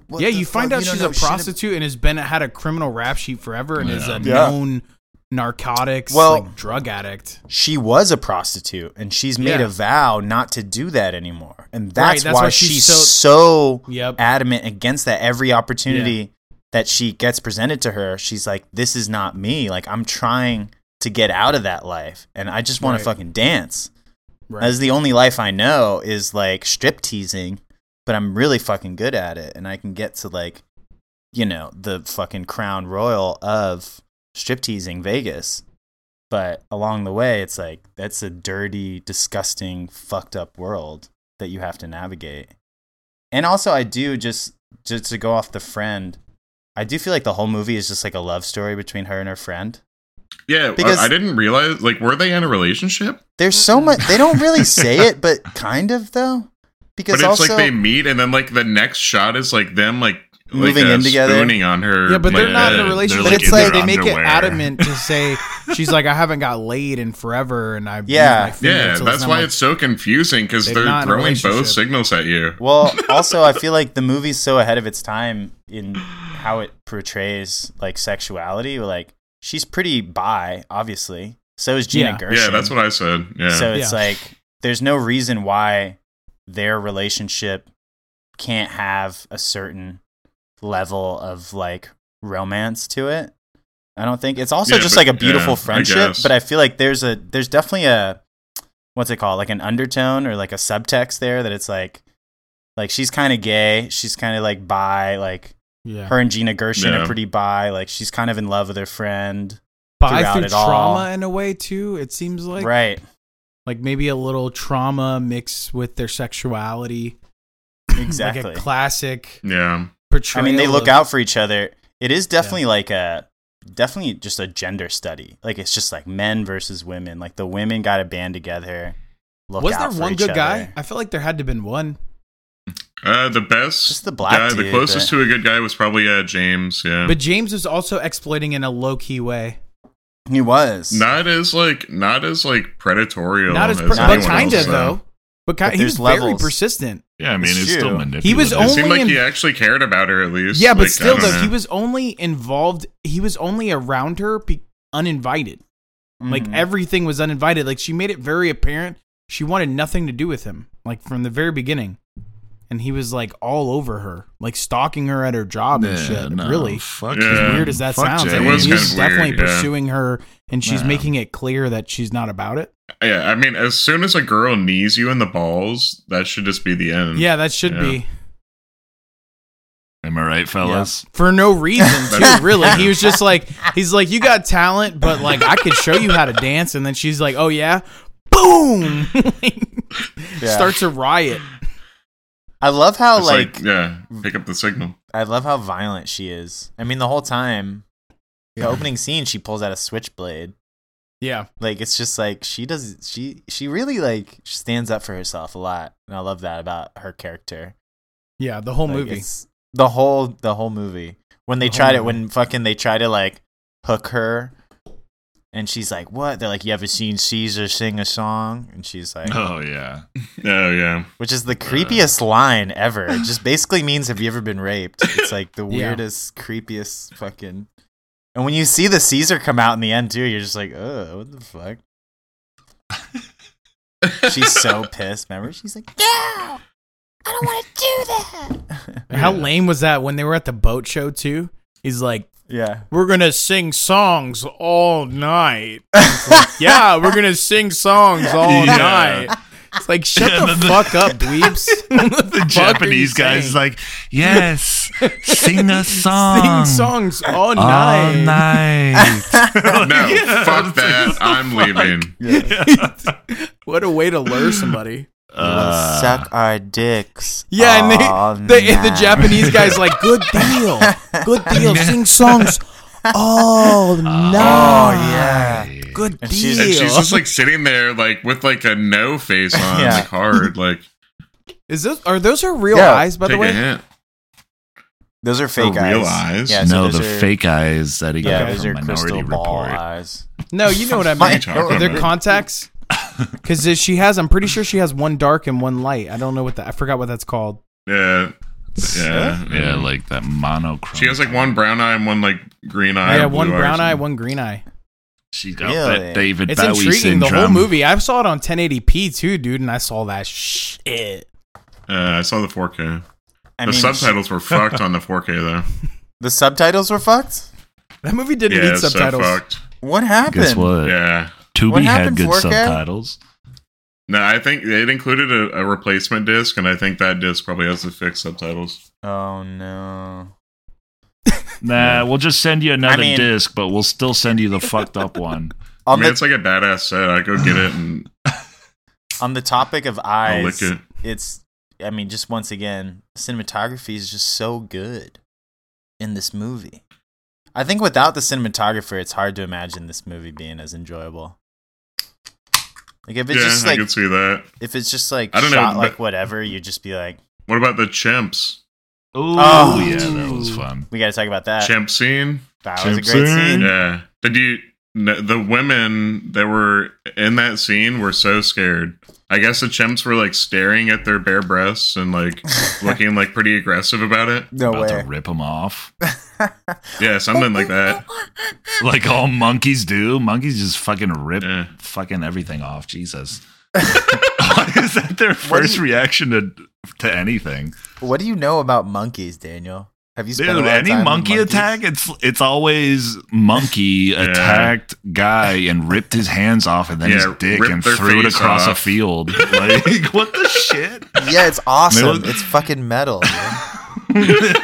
Yeah, you find out she's a prostitute and has had a criminal rap sheet forever and is a known narcotics drug addict. She was a prostitute and she's made a vow not to do that anymore. And that's why she's so adamant against that. Every opportunity that she gets presented to her, she's like, this is not me. Like, I'm trying to get out of that life and I just want to fucking dance. Right. As the only life I know is like strip teasing, but I'm really fucking good at it and I can get to like, you know, the fucking crown royal of strip teasing Vegas. But along the way, it's like, that's a dirty, disgusting, fucked up world that you have to navigate. And also I do just to go off the friend, I do feel like the whole movie is just like a love story between her and her friend. Yeah, because I didn't realize, like, were they in a relationship? There's so much, they don't really say it, but kind of though. Because but it's also, like they meet and then like the next shot is like them like moving in together, spooning on her. Yeah, but they're not in a relationship. Like, but it's like they make it adamant to say she's like, I haven't got laid in forever, and I that's why it's so confusing because they're throwing both signals at you. Well, also I feel like the movie's so ahead of its time in how it portrays like sexuality. Like she's pretty bi, obviously. So is Gina Gershon. Yeah, that's what I said. Yeah. So it's like there's no reason why their relationship can't have a certain level of like romance to it. I don't think it's also just like a beautiful friendship, but I feel like there's definitely a, what's it called, like an undertone or like a subtext there that it's like she's kind of gay, she's kind of like bi, like her and Gina Gershon are pretty bi, like she's kind of in love with her friend, bi through trauma in a way too, it seems like, right? Like maybe a little trauma mixed with their sexuality. Exactly. Like a classic I portrayal. mean, they look out for each other. It is definitely like definitely just a gender study. Like it's just like men versus women. Like the women got to band together. Was there one good guy? I feel like there had to have been one. The best, just the black guy, dude, the closest to a good guy was probably James. Yeah, but James was also exploiting in a low key way. He was not as predatorial, but kind of though. But he was very persistent. Yeah, I mean, it's still manipulative. He was only it seemed like he actually cared about her at least. Yeah, but still, though, he was only involved. He was only around her uninvited. Mm-hmm. Like everything was uninvited. Like she made it very apparent she wanted nothing to do with him. Like from the very beginning, and he was like all over her, like stalking her at her job and shit. No, really, as weird as that sounds, I mean, he's definitely pursuing her, and she's making it clear that she's not about it. Yeah, I mean, as soon as a girl knees you in the balls, that should just be the end. Yeah, that should be. Am I right, fellas? Yeah. For no reason, too, really. He was just like, he's like, you got talent, but like, I could show you how to dance. And then she's like, oh, yeah? Boom! Starts a riot. I love how, pick up the signal. I love how violent she is. I mean, the whole time, the opening scene, she pulls out a switchblade. Yeah. Like, it's just like, she really, like, stands up for herself a lot. And I love that about her character. Yeah, the whole movie. The whole movie. When they try to, like, hook her, and she's like, what? They're like, you ever seen Caesar sing a song? And she's like, oh, yeah. Oh, yeah. Which is the creepiest line ever. It just basically means, have you ever been raped? It's like the weirdest, creepiest fucking... And when you see the Caesar come out in the end, too, you're just like, oh, what the fuck? She's so pissed, remember? She's like, no, I don't want to do that. How lame was that when they were at the boat show, too? He's like, we're going to sing songs all night. Like, we're going to sing songs all night. It's like, shut the fuck up, dweebs. The Japanese guy's like, yes, sing a song. Sing songs all night. All night. No, fuck that. I'm leaving. What a way to lure somebody. Suck our dicks. Yeah, and the Japanese guy's like, good deal, sing songs all night. Oh, yeah. Good deal. She's just like sitting there like with like a no face on, like hard. Like, are those her real eyes, by the way? Take a hint. Those are fake eyes. Real eyes? Yeah, so the fake eyes that he got those from are Minority ball Report. Eyes. No, you know what I mean. They're contacts. Because I'm pretty sure she has one dark and one light. I don't know I forgot what that's called. Yeah. Yeah, like that monochrome. She has like one brown eye and one like green eye. Yeah, or one blue brown eye, or one green eye. She's got Really? that David It's Bowie intriguing. syndrome. The whole movie. I saw it on 1080p too, dude, and I saw that shit. I saw the 4K. I The mean, subtitles were fucked on the 4K though. The subtitles were fucked? That movie didn't Yeah, need subtitles. so fucked. What happened? Guess what? Yeah. Tubi What had happened, good 4K? subtitles. No, I think it included a replacement disc, and I think that disc probably has the fixed subtitles. Oh, no. Nah, we'll just send you another I mean- disc, but we'll still send you the fucked up one. I On mean, the, it's like a badass set. I go get it and on the topic of I'll eyes, lick it. it's, I mean, just once again, cinematography is just so good in this movie. I think without the cinematographer, it's hard to imagine this movie being as enjoyable. Like if it's Yeah, just I like can see that. if it's just like I don't know, shot but- like whatever, you'd just be like, What about the chimps? Ooh, Oh. yeah, that was fun. we got to talk about that. Chimp scene? That was a Chimp great scene. scene. Yeah. The women that were in that scene were so scared. I guess the chimps were like staring at their bare breasts and like looking like pretty aggressive about it. No About way. to rip them off. Yeah, something like that. Like all monkeys do. Monkeys just fucking rip Yeah. fucking everything off. Jesus. Why is that their first reaction to anything? What do you know about monkeys, Daniel? Have you spent a Dude, lot of any time with monkey monkeys? attack, it's always monkey attacked guy and ripped his hands off and then his Yeah, dick ripped and their threw it face across a off. field. Like, what the shit? Yeah, it's awesome. Metal- It's fucking metal. dude.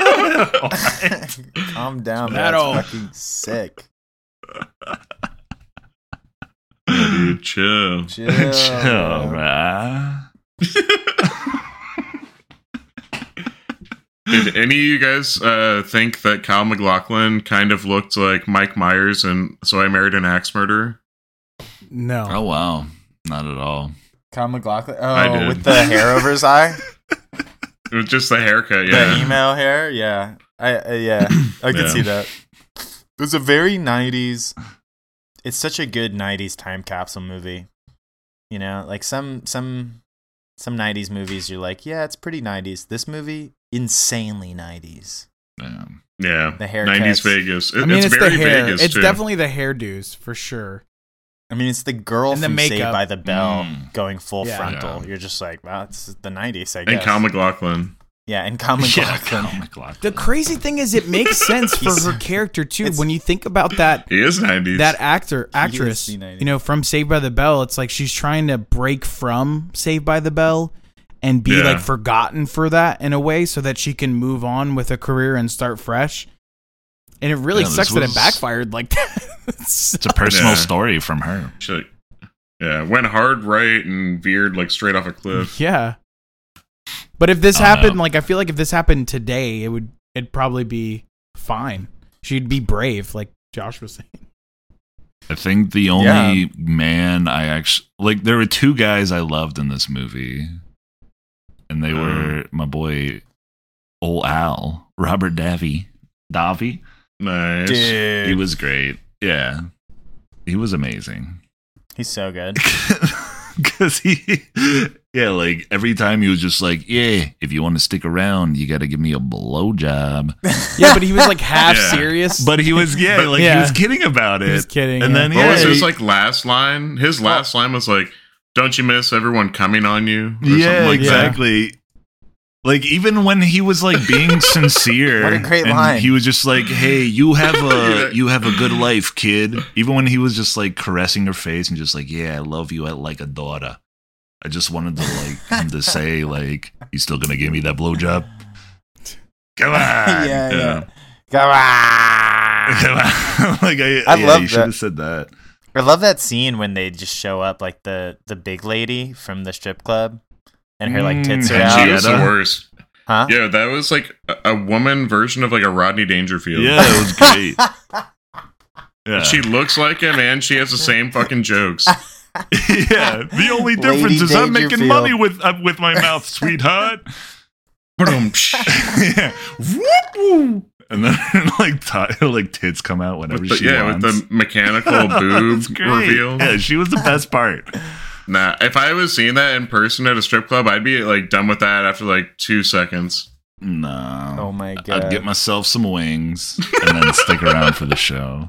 Calm down, man. Metal. That's fucking sick. Dude, chill. Chill. Chill, man. bruh. Did any of you guys think that Kyle MacLachlan kind of looked like Mike Myers and So I Married an Axe Murderer? No. Oh, wow. Not at all. Kyle MacLachlan. I Oh, did. with the hair over his eye, It was just the haircut, the yeah. email hair. Yeah, I could Yeah. see that. It was a very '90s. It's such a good '90s time capsule movie. You know, like some '90s movies, you're like, yeah, it's pretty '90s. This movie, insanely '90s. Yeah. Yeah. The haircuts. 90s Vegas. I mean, it's it's very the hair. Vegas, It's too. definitely the hairdos for sure. I mean, it's the girl And the from Saved makeup. by the Bell Mm. going full Yeah. frontal. Yeah. You're just like, wow, it's the '90s, I And guess. Kyle MacLachlan. Yeah, and Kyle Yeah, MacLachlan. Kyle MacLachlan. The crazy thing is, it makes sense for He's- her character too. it's- When you think about that, He is 90s. that actress, the 90s. you know, from Saved by the Bell, it's like she's trying to break from Saved by the Bell and be Yeah. like forgotten for that in a way, so that she can move on with a career and start fresh. And it really Yeah, this sucks that it was- backfired like that. It's a personal Yeah. story from her. She, like, yeah, went hard right and veered like straight off a cliff. Yeah. But if this I don't happened, know. like I feel like if this happened today, it'd probably be fine. She'd be brave, like Josh was saying. I think the only man I actually like, there were two guys I loved in this movie, and they were my boy, old Al, Robert Davi. Nice. Dude, He was great. Yeah, he was amazing. he's so good. Because like every time he was just like, yeah, if you want to stick around, you got to give me a blowjob. Yeah, but he was like half Yeah. serious. But he was, he Yeah. was kidding about it. He was kidding, And yeah. then, What was yeah, his like last line? His last line was like, "Don't you miss everyone coming on you?" Or yeah, something like that. exactly. Like even when he was like being sincere, What a great and line. he was just like, "Hey, you have a good life, kid." Even when he was just like caressing her face and just like, "Yeah, I love you like a daughter." I just wanted to like him to say like, "You still gonna give me that blowjob?" Come on, yeah. Come on. Come on. Like I yeah, love you should that. have said that. I love that scene when they just show up, like the big lady from the strip club, and her like tits are And Yeah. she out. was the worst. Huh? Yeah, that was like a woman version of like a Rodney Dangerfield. Yeah, it was great. Yeah. She looks like him and she has the same fucking jokes. Yeah, the only Lady difference is I'm making Dangerfield. money with my mouth, sweetheart. Yeah. Whoop-woo. And then like tits come out whenever With the, she yeah, wants. with the mechanical boob That's great. reveal. Yeah, she was the best part. Nah, if I was seeing that in person at a strip club, I'd be like done with that after like 2 seconds. No. Oh my God. I'd get myself some wings and then stick around for the show.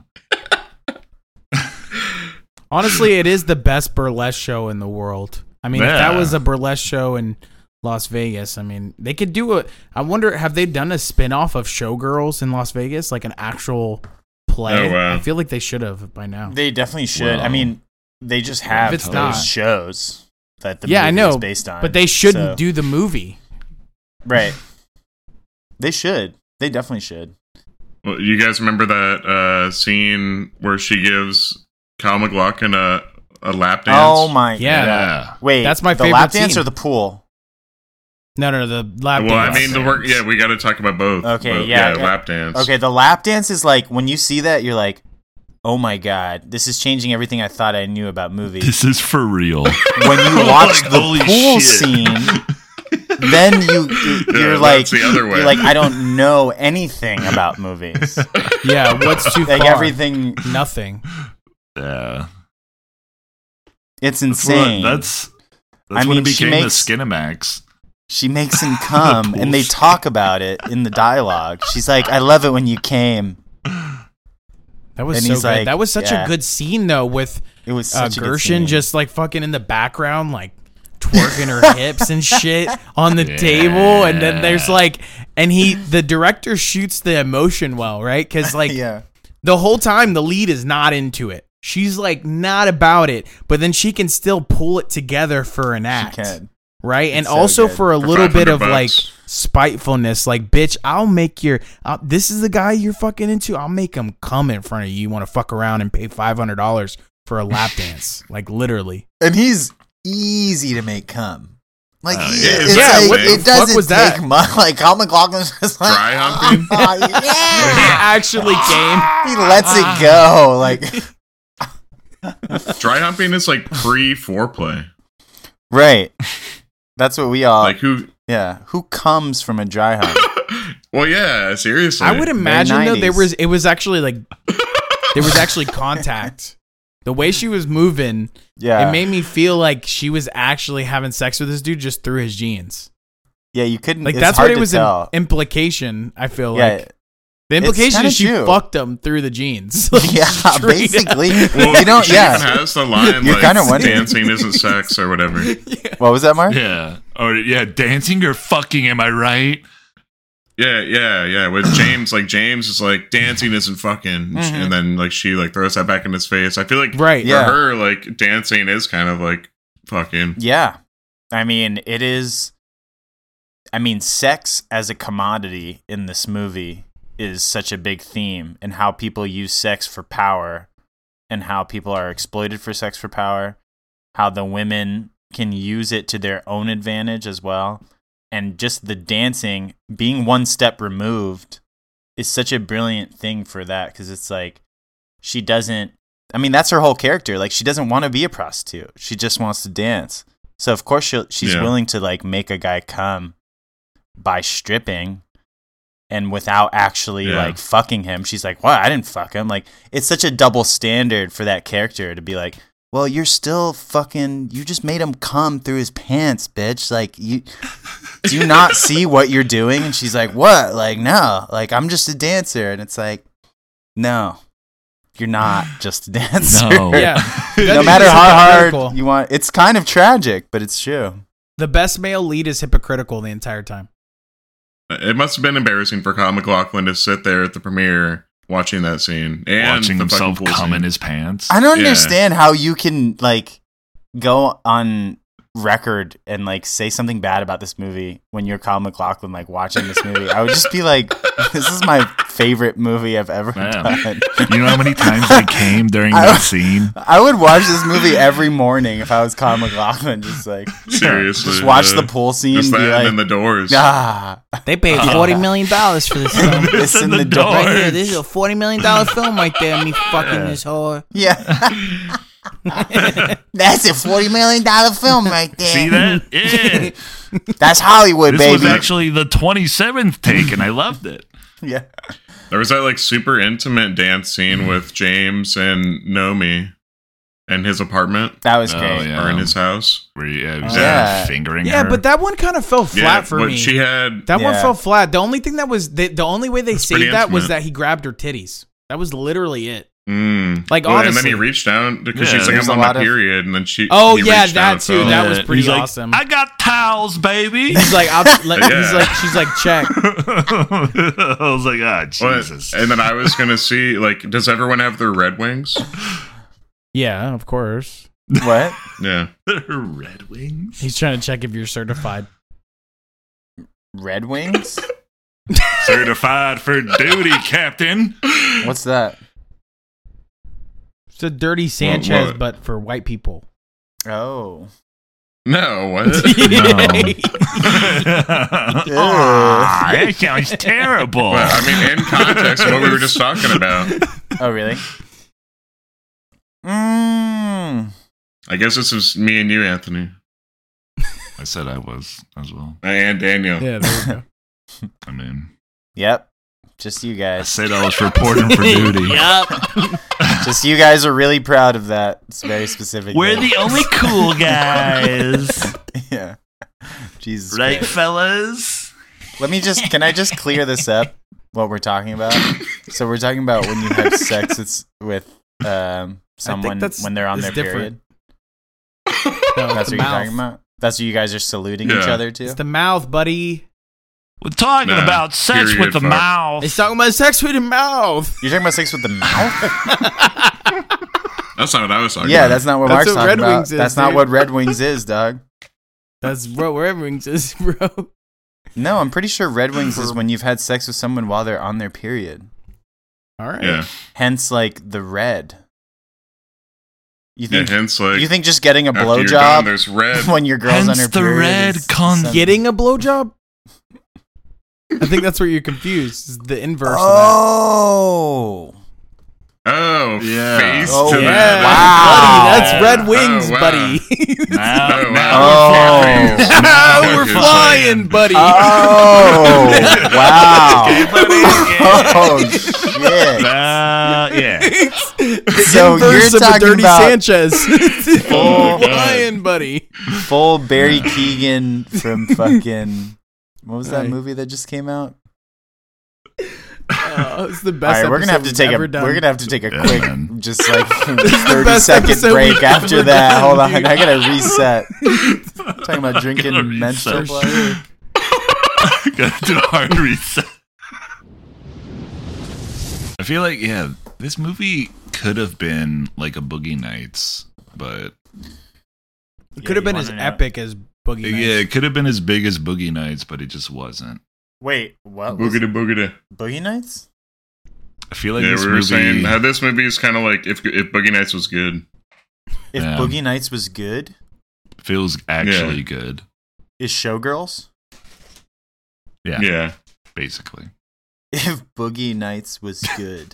Honestly, it is the best burlesque show in the world. I mean, if that Yeah. was a burlesque show in Las Vegas, I mean, they could do it. I wonder, have they done a spin-off of Showgirls in Las Vegas, like an actual play? Oh, wow. I feel like they should have by now. They definitely should. Well, I mean, they just have if it's those not- shows that the Yeah, I movie know, is based on. But they shouldn't so- do the movie. Right. They should. They definitely should. Well, you guys remember that scene where she gives Kyle MacLachlan a lap dance? Oh my Yeah. God. Yeah. Wait, That's my the favorite lap dance scene. or the pool? No, the lap Well, I dance. mean, the work. Yeah, we got to talk about both. Okay, Both- yeah. lap dance. Okay, the lap dance is like when you see that, you're like, oh my God, this is changing everything I thought I knew about movies. This is for real. When you watch Like, the holy pool shit. scene, then you're Yeah, like, that's the other way. you're like, I don't know anything about movies. Yeah, what's too Like far? everything, Nothing. Yeah. it's That's insane. That's I when mean, it she became makes- the Skinamax. She makes him come, Pool and they scene. talk about it in the dialogue. She's like, I love it when you came. That was And so he's good. like, That was such yeah. a good scene though, with It was such a good Gershon scene. just like fucking in the background, like twerking her hips and shit on the table, and then there's like, and the director shoots the emotion well, right? Because like yeah. the whole time the lead is not into it. She's like not about it, but then she can still pull it together for an act. can. Right? And It's so also good. for a For little bit 500 of like bucks. spitefulness, like, bitch, I'll make this is the guy you're fucking into. I'll make him come in front of you. You want to fuck around and pay $500 for a lap dance. Like, literally. And he's easy to make come. Like, yeah, it's yeah, like, what the it doesn't fuck was that? take much. Like, Kyle MacLachlan's just like, Dry humping? "Oh, He yeah. actually came. He lets it go. Like, Dry humping is like pre-foreplay. right. That's what we all, Like who? yeah. Who comes from a dry hump? Well, yeah, seriously. I would imagine though 90s. it was actually like there was actually contact. The way she was moving, Yeah. it made me feel like she was actually having sex with this dude just through his jeans. Yeah, you couldn't, Like it's that's hard what it to was tell. implication. I feel Yeah. like the implication kinda is she true. fucked him through the jeans. Like, Yeah, straight up. basically. Well, You don't, she yeah. even has the line You're like kinda wondering. dancing isn't sex or whatever. What was that, Mark? Yeah. Or yeah, dancing or fucking, am I right? Yeah. With James, like James is like dancing isn't fucking, and then like she like throws that back in his face. I feel like Right. for Yeah. her, like dancing is kind of like fucking. Yeah. I mean, it is. I mean, sex as a commodity in this movie is such a big theme, and how people use sex for power, and how people are exploited for sex for power, how the women can use it to their own advantage as well. And just the dancing being one step removed is such a brilliant thing for that, because it's like she doesn't. I mean, that's her whole character. Like, she doesn't want to be a prostitute. She just wants to dance. So of course she's Yeah. willing to like make a guy come by stripping, and without actually Yeah. like fucking him. She's like, "What? I didn't fuck him." Like, it's such a double standard for that character to be like, "Well, you're still fucking. You just made him come through his pants, bitch. Like, you do you not see what you're doing?" And she's like, "What? Like, no. Like, I'm just a dancer." And it's like, no, you're not just a dancer. No. Yeah. No matter how hard you want, it's kind of tragic, but it's true. The best male lead is hypocritical the entire time. It must have been embarrassing for Kyle MacLachlan to sit there at the premiere watching that scene and Watching the himself fucking pool come scene. in his pants. I don't Yeah. understand how you can like go on record and like say something bad about this movie when you're Kyle MacLachlan like watching this movie. I would just be like, this is my favorite movie I've ever Man. done. You know how many times I came during that scene? I would watch this movie every morning if I was Kyle MacLachlan. Just like Seriously, just watch the pool scene Just and be that like, and the doors. ah, They paid $40 million for this film. it's in the door. Right here, this is a $40 million film right there. Me fucking this whore. Yeah. That's a $40 million film right there. See that? Yeah. That's Hollywood, This baby. was actually the 27th take, and I loved it. Yeah. There was that like super intimate dance scene with James and Nomi. in his apartment That was Oh, great. yeah. or in his house. Where he was Yeah. fingering Yeah, her. but that one kind of fell flat for but me. she had. That one Yeah. fell flat. The only thing that was the only way they That's pretty saved that was intimate. that he grabbed her titties. That was literally it. And Like, then honestly. he reached down because Yeah, she's like, there's I'm on a my lot of- period, and then she. Oh, he yeah, reached that out, too. so- That was pretty He's like, awesome. I got towels, baby. He's like, Yeah. she's like, check. I was like, But- Jesus. and then I was gonna see, like, does everyone have their Red Wings? Yeah, of course. What? Yeah. Red Wings. He's trying to check if you're certified. Red Wings? Certified for duty, Captain. What's that? It's a dirty Sanchez, what? but for white people. Oh. No, what? Aw, that sounds terrible. But, I mean, in context of what we were just talking about, Oh, really? I guess this is me and you, Anthony, I said I was as well. and Daniel. Yeah, there we go. I mean, Yep. Just you I guys. said I was reporting for duty. Just you guys are really proud of that. It's very specific. We're thing. the only cool guys. Yeah. Jesus Right, Christ. fellas? Can I just clear this up, what we're talking about? So we're talking about when you have sex with someone that's- when they're on their it's different. period. No, That's it's what the you're mouth. talking about? That's what you guys are saluting each Yeah. other to? It's the mouth, buddy. We're talking Nah, about sex period, with the fuck. mouth. He's talking about sex with the mouth. You're talking about sex with the mouth? That's not what I was talking Yeah, about. that's not what That's Mark's what talking Red about. Wings is, That's not dude. what Red Wings is, dog. That's where everything is, bro. No, I'm pretty sure Red Wings is when you've had sex with someone while they're on their period. All right. Yeah. Hence, like, the red. You Yeah, think, hence, like, you think just getting a after you're done, blowjob there's red. when your girl's on Hence her the period red is con- some- Getting a blowjob? I think that's where you're confused. It's the inverse of Oh. Oh, Yeah. face Oh, to that. that. Yeah, buddy, that's Red Wings, Oh, wow. buddy. Now, Oh, now wow. we're flying. Now We're it's flying, buddy. Oh, wow. Okay, buddy, yeah. Oh, shit. Yeah. The So inverse you're of a talking dirty about- Sanchez. Oh, God. flying, buddy. Full Barry Keoghan from fucking... What was that Right. movie that just came out? It's the All best. right, we're gonna have to episode take we've a ever done. we're gonna have to take a Yeah, quick, man. just like the 30-second episode break we've after ever that. done, Hold on, dude. I gotta reset. Talking about drinking Gotta menstrual reset. blood. Gotta do a hard reset. I feel like, yeah, this movie could have been like a Boogie Nights, but It could have been as epic as Boogie Nights. yeah, it could have been as big as Boogie Nights, but it just wasn't. Wait, what? Was Boogity boogity. Boogie Nights? I feel like Yeah, this we were movie. saying how this movie is kind of like if Boogie Nights was good. If Yeah. Boogie Nights was good, feels actually Yeah. good. is Showgirls? Yeah, Yeah. basically. If Boogie Nights was good,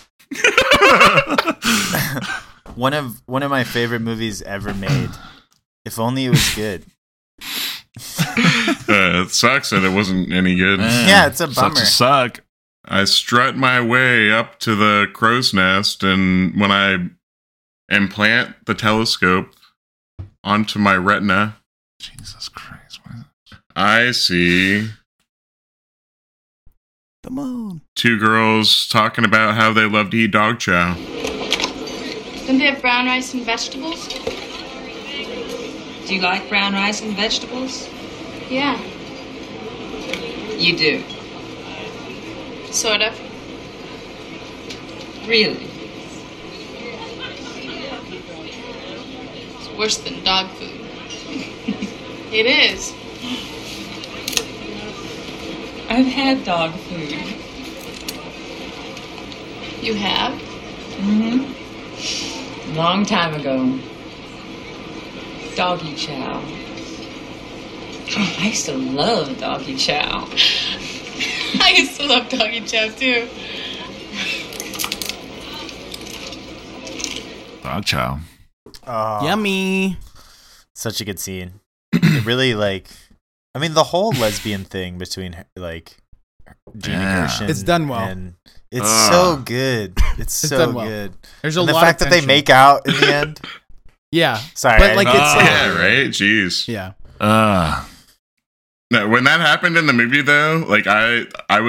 one of my favorite movies ever made. If only it was good. It sucks that it wasn't any good. Yeah, it's a Sucks bummer. to suck. I strut my way up to the crow's nest, and when I implant the telescope onto my retina, Jesus Christ. What? I see The moon. two girls talking about how they love to eat dog chow. Don't they have brown rice and vegetables? Do you like brown rice and vegetables? Yeah, You do. sort of. Really? It's worse than dog food. It is. I've had dog food. You have? Mm-hmm. Long time ago. Doggy chow. Oh, I used to love doggy chow. I used to love doggy chow too. Dog chow. Oh, Yummy. such a good scene. It really like, I mean, the whole lesbian thing between like Gina Yeah. Gershon. It's done well. And it's so good. It's so done well. good. There's a And the lot fact of that they tension. make out in the end. Yeah. Sorry, But like it's like, Yeah, right? Jeez. yeah. No, when that happened in the movie though, like I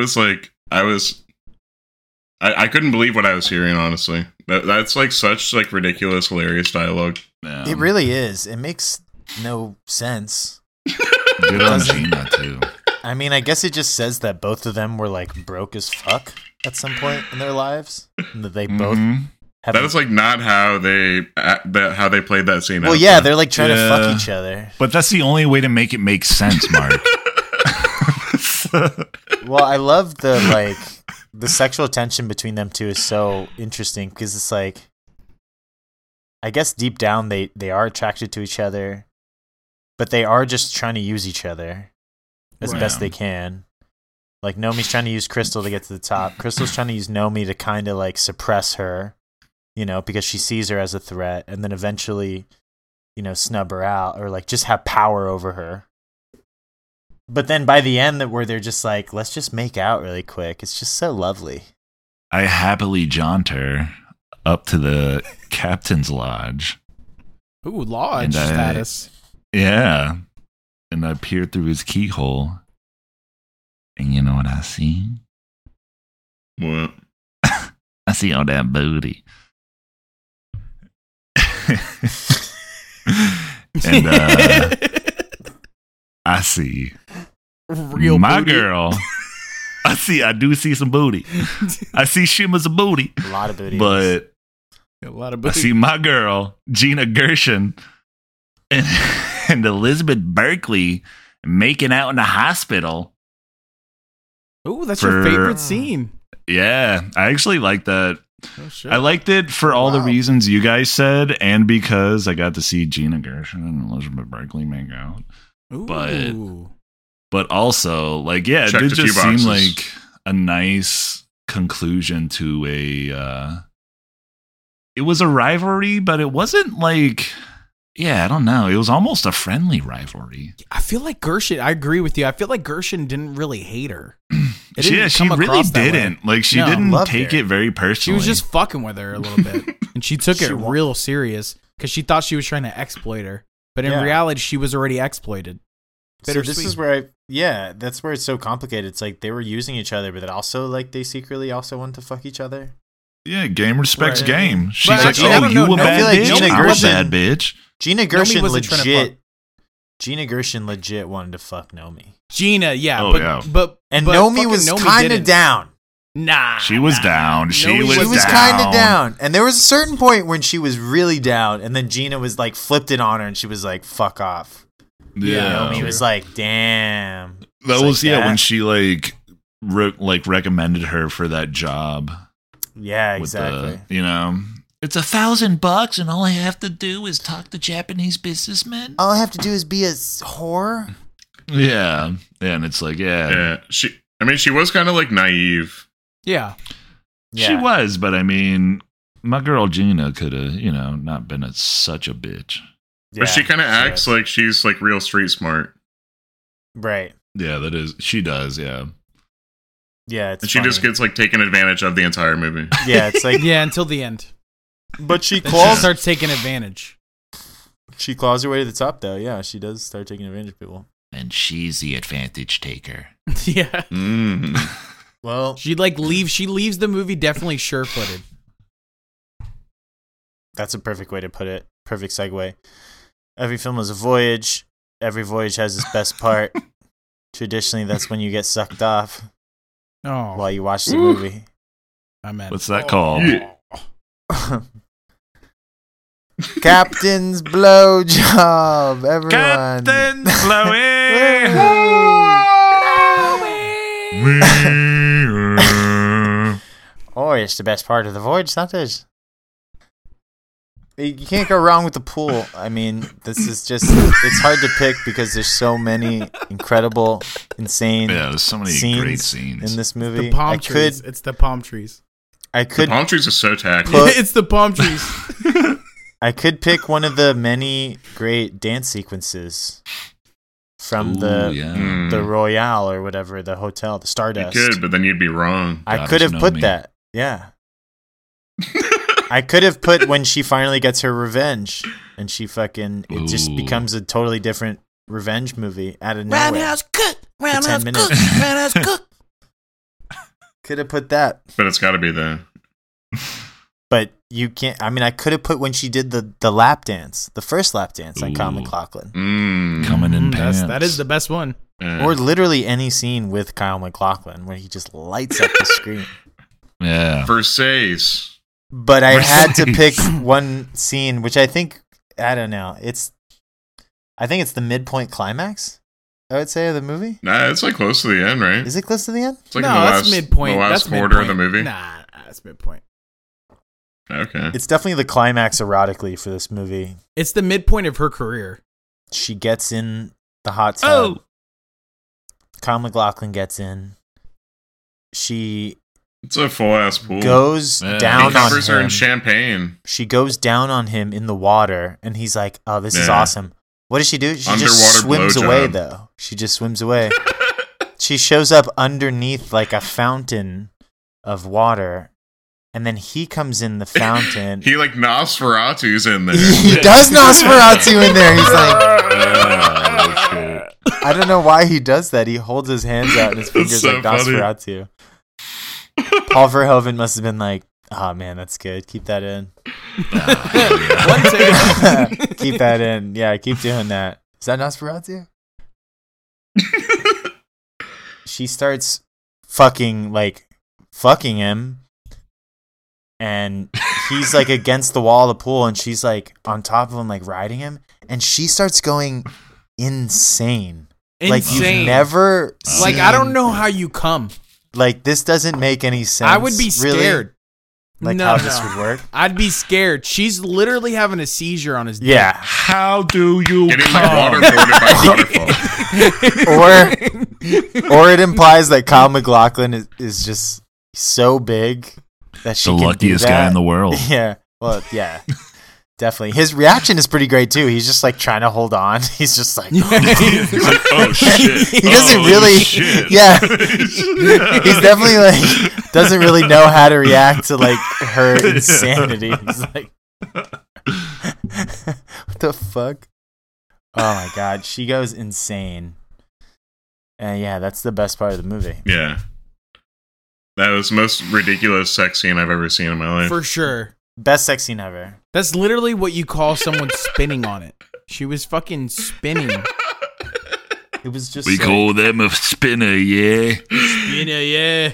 couldn't believe what I was hearing, honestly. That's like such like ridiculous, hilarious dialogue. It really is. It makes no sense. Good on Gina too. I mean, I guess it just says that both of them were like broke as fuck at some point in their lives, and that they both have. That is like not how they played that scene. Well, out yeah, there. they're like trying to Yeah. fuck each other. But that's the only way to make it make sense, Mark. Well, I love the sexual tension between them two is so interesting because it's like, I guess deep down they are attracted to each other, but they are just trying to use each other as Right. best they can. Like Nomi's trying to use Crystal to get to the top. Crystal's trying to use Nomi to kind of like suppress her, because she sees her as a threat, and then eventually, snub her out or like just have power over her. But then by the end, where they're just like, let's just make out really quick. It's just so lovely. I happily jaunter up to the captain's lodge. Ooh, lodge And I- status. Yeah. And I peer through his keyhole. And you know what I see? What? I see all that booty. And I see Real my booty. girl. I do see some booty. I see shimmers of booty. A lot of booty. But A lot of I booty. see my girl, Gina Gershon, and Elizabeth Berkley making out in the hospital. Ooh, that's for- your favorite scene. Yeah, I actually like that. Oh shit. I liked it for all the Wow. reasons you guys said, and because I got to see Gina Gershon and Elizabeth Berkley make out. Ooh. But also, like, yeah, Checked it a did just few seem boxes. like a nice conclusion to a. It was a rivalry, but it wasn't like. Yeah, I don't know. It was almost a friendly rivalry. I feel like Gershon. I agree with you. I feel like Gershon didn't really hate her. It didn't Yeah, she come really across that way. didn't. Like, she No, didn't loved take her. it very She personally. was just fucking with her a little bit, and she took it She wa- real serious because she thought she was trying to exploit her, but in Yeah. reality, she was already exploited. So this Bittersweet. is where that's where it's so complicated. It's like they were using each other, but then also like they secretly also wanted to fuck each other. Yeah, game respects Right. game. She's But like, actually, I oh, don't you know. a No, I bad feel like bitch? Gina I'm a Gershon- bad bitch. Gina Gershon wasn't trying to fuck. Gina Gershon legit wanted to fuck Nomi. Gina, yeah, Oh, but, yeah. but And but Nomi fucking was Nomi kind of didn't. down. Nah, She was down. She Nomi was She was down. kind of down. And there was a certain point when she was really down, and then Gina was like flipped it on her, and she was like, "Fuck off." Yeah. Nomi was like, "Damn." That It's was like yeah that. when she like recommended her for that job. Yeah, with exactly. the, it's $1,000 and all I have to do is talk to Japanese businessmen. All I have to do is be a whore. Yeah, and it's like Yeah, she was kind of like naive. Yeah, she was, but I mean, my girl Gina could have not been such a bitch. But she kind of acts was. like she's like real street smart. Right. Yeah, that is she does. Yeah, Yeah, it's And she just funny. gets like taken advantage of the entire movie. Yeah, it's like yeah, until the end. but she Then she claws starts taking advantage. she claws her way to the top though. Yeah, she does start taking advantage of people. and she's the advantage taker. Yeah, Mm. Well, she leaves the movie definitely sure-footed. that's a perfect way to put it. Perfect segue. Every film is a voyage. Every voyage has its best part. Traditionally, that's when you get sucked off Oh, while you watch the movie. I meant. What's that called? Captain's blowjob, everyone. Captain Chloe. Oh, it's the best part of the voyage, not this. You can't go wrong with the pool. I mean, this is just, it's hard to pick because there's so many incredible, insane Yeah, there's so many scenes great scenes in this The movie. palm trees. It's the palm trees. I The could palm trees are so tacky. Put- It's the palm trees. I could pick one of the many great dance sequences from Ooh, the yeah. Mm. the Royale or whatever, the hotel, the You Stardust. could, but then you'd be wrong. I Goddess could have put Nomi. that. Yeah. I could have put when she finally gets her revenge and she fucking it just becomes a totally different revenge movie out of nowhere. Roundhouse cook, roundhouse 10 cook, minutes. roundhouse cook. Could have put that, But it's got to be the. but you can't. I mean, I could have put when she did the lap dance, the first lap dance on Kyle MacLachlan, Coming in pants. That is the best one. or literally any scene with Kyle MacLachlan where he just lights up the screen. Yeah. Versace. But I had to pick one scene, which I think I don't know. I think it's the midpoint climax, I would say, of the movie. Nah, it's like close to the end, right? Is it close to the end? It's like no, in the that's last, midpoint. The last That's quarter midpoint. of the movie. Nah, that's midpoint. Okay. It's definitely the climax erotically for this movie. It's the midpoint of her career. She gets in the hot tub. Oh. Kyle MacLachlan gets in. She It's a full ass pool. goes Yeah. down He on covers her him. in champagne. She goes down on him in the water, and he's like, "Oh, this is Yeah. awesome." What does she do? She Underwater just swims blowjob. away, though. She just swims away. She shows up underneath like a fountain of water, and then he comes in the fountain. He like Nosferatu's in there. He does Nosferatu in there. He's like, Oh, shit. I don't know why he does that. He holds his hands out and his fingers so like funny. Nosferatu. Paul Verhoeven must have been like, "Oh man, that's good. Keep that in. One take. Keep that in. Yeah, keep doing that." Is that Nosferatu? She starts fucking him, and he's like against the wall of the pool, and she's like on top of him, like riding him, and she starts going insane. Like you've Insane. never Like, seen, I don't know how you come. Like this doesn't make any sense. I would be really, scared. like No, how no. this would work. I'd be scared. She's literally having a seizure on his dick. Yeah, How do you Getting like come? waterboarded by waterfall. or it implies that Kyle MacLachlan is just so big that she The can luckiest do guy that. in the world. Yeah, well, yeah, definitely. His reaction is pretty great too. He's just like trying to hold on. He's just like, He's like, oh shit. He doesn't Oh, really- shit. yeah. He's definitely like doesn't really know how to react to like her insanity. He's like, what the fuck? Oh my god, she goes insane. And yeah, that's the best part of the movie. Yeah. That was the most ridiculous sex scene I've ever seen in my life. For sure. Best sex scene ever. That's literally what you call someone spinning on it. She was fucking spinning. It was just We like, call them a spinner, yeah. Spinner, yeah.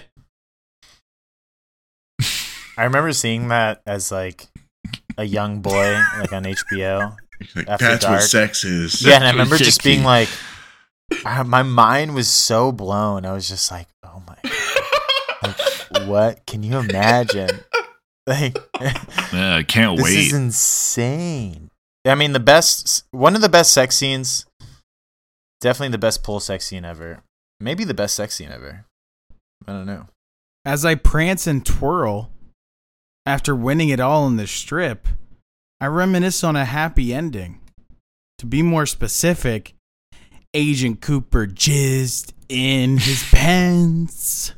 I remember seeing that as like a young boy, like on HBO. Like, After that's dark. what sex is. Yeah, and I remember just Sexy. being like, my mind was so blown. I was just like, oh my god, like, what? Can you imagine? Like, Yeah, I can't this wait. is insane. I mean, one of the best sex scenes, definitely the best pool sex scene ever. Maybe the best sex scene ever. I don't know. As I prance and twirl after winning it all in the strip, I reminisce on a happy ending. To be more specific, Agent Cooper jizzed in his pants.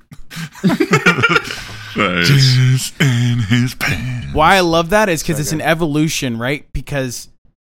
Nice. Jizz in his pants. Why I love that is because So it's an good. evolution, right? Because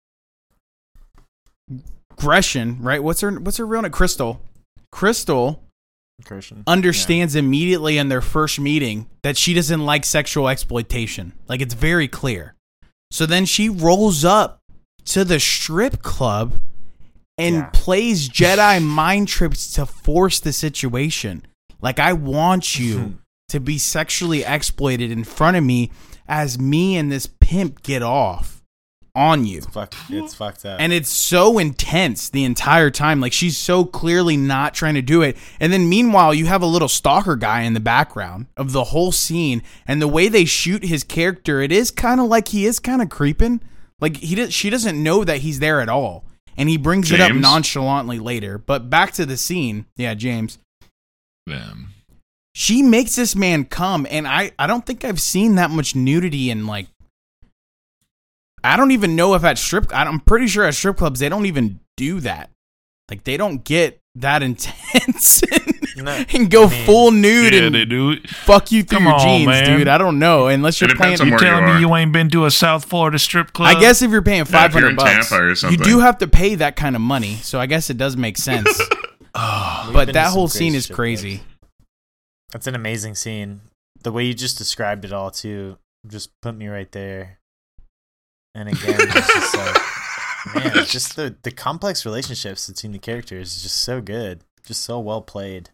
Gresham, right? What's her real name? Crystal. Crystal Christian. understands immediately in their first meeting that she doesn't like sexual exploitation. Like, it's very clear. So then she rolls up to the strip club and Yeah. plays Jedi mind trips to force the situation. Like, I want you to be sexually exploited in front of me as me and this pimp get off on you. It's fucked up. And it's so intense the entire time. Like, she's so clearly not trying to do it. And then meanwhile, you have a little stalker guy in the background of the whole scene. And the way they shoot his character, it is kind of like he is kind of creeping. Like, she doesn't know that he's there at all. And he brings it up James? nonchalantly later. But back to the scene. Yeah, James. Damn. She makes this man come. And I don't think I've seen that much nudity in, like, I don't even know if I'm pretty sure at strip clubs, they don't even do that. Like, they don't get that intense No, and go I mean, full nude Yeah, and they do. fuck you through Come your on, jeans, man. dude. I don't know. Unless you're It paying. depends on You where telling you me are. you ain't been to a South Florida strip club? I guess if you're paying Yeah, if you're $500 in bucks, Tampa or you something. do have to pay that kind of money. So I guess it does make sense. we've But been to that some whole scene crazy is strip crazy. clubs. That's an amazing scene. The way you just described it all too, just put me right there. And again, it's just like, man, it's just the complex relationships between the characters is just so good, just so well played.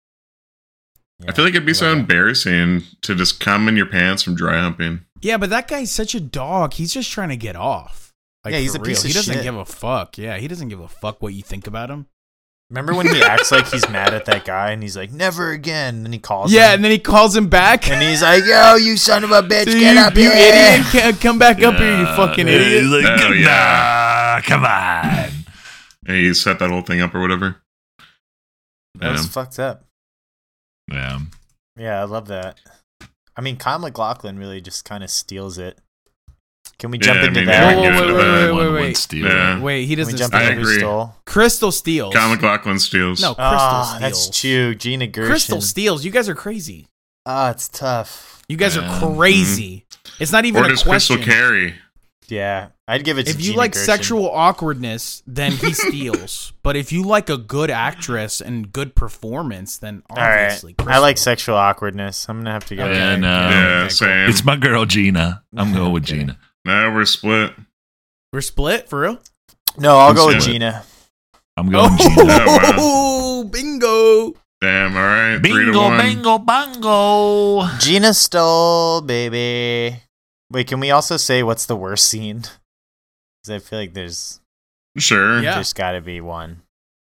I feel like it'd be so love that. embarrassing to just come in your pants from dry humping. Yeah, but that guy's such a dog. He's just trying to get off. Like, Yeah, he's for a piece real. of He doesn't shit. give a fuck. Yeah, he doesn't give a fuck what you think about him. Remember when he acts like he's mad at that guy and he's like, never again, and then he calls Yeah, him, and then he calls him back. and he's like, yo, you son of a bitch, you, get up you here. idiot! Come back up here, you fucking Yeah, idiot! he's like, Oh, yeah. nah, come on. And he set that whole thing up or whatever. That was fucked up. Yeah. Yeah, I love that. I mean, Kyle MacLachlan really just kind of steals it. Can we jump Yeah, I into mean, that? yeah, Whoa, give it wait, to that. wait, One wait, would wait. steal Yeah. it. Wait, he Can we doesn't. jump I into who agree. stole? Crystal steals. Kyle MacLachlan steals. No, Crystal Ah, steals. that's true. Gina Gershon. Crystal steals. You guys are crazy. Ah, it's tough. You guys Yeah. are crazy. It's not even Or a does question. Crystal carry? Yeah, I'd give it to If you Gina like Gershon. sexual awkwardness, then he steals. But if you like a good actress and good performance, then All right, obviously I like Crystal. sexual awkwardness. I'm gonna have to go. Okay. Yeah, no. Yeah, okay, same. It's my girl Gina. I'm going with Okay. Gina. No, we're split. We're split for real. No, I'll go with Yeah. Gina. I'm going Oh, Gina. bingo! Damn, all right. 3 to Bingo, 1. bingo, bongo. Gina stole, baby. Wait, can we also say what's the worst scene? Because I feel like there's Sure. Yeah. got to be one.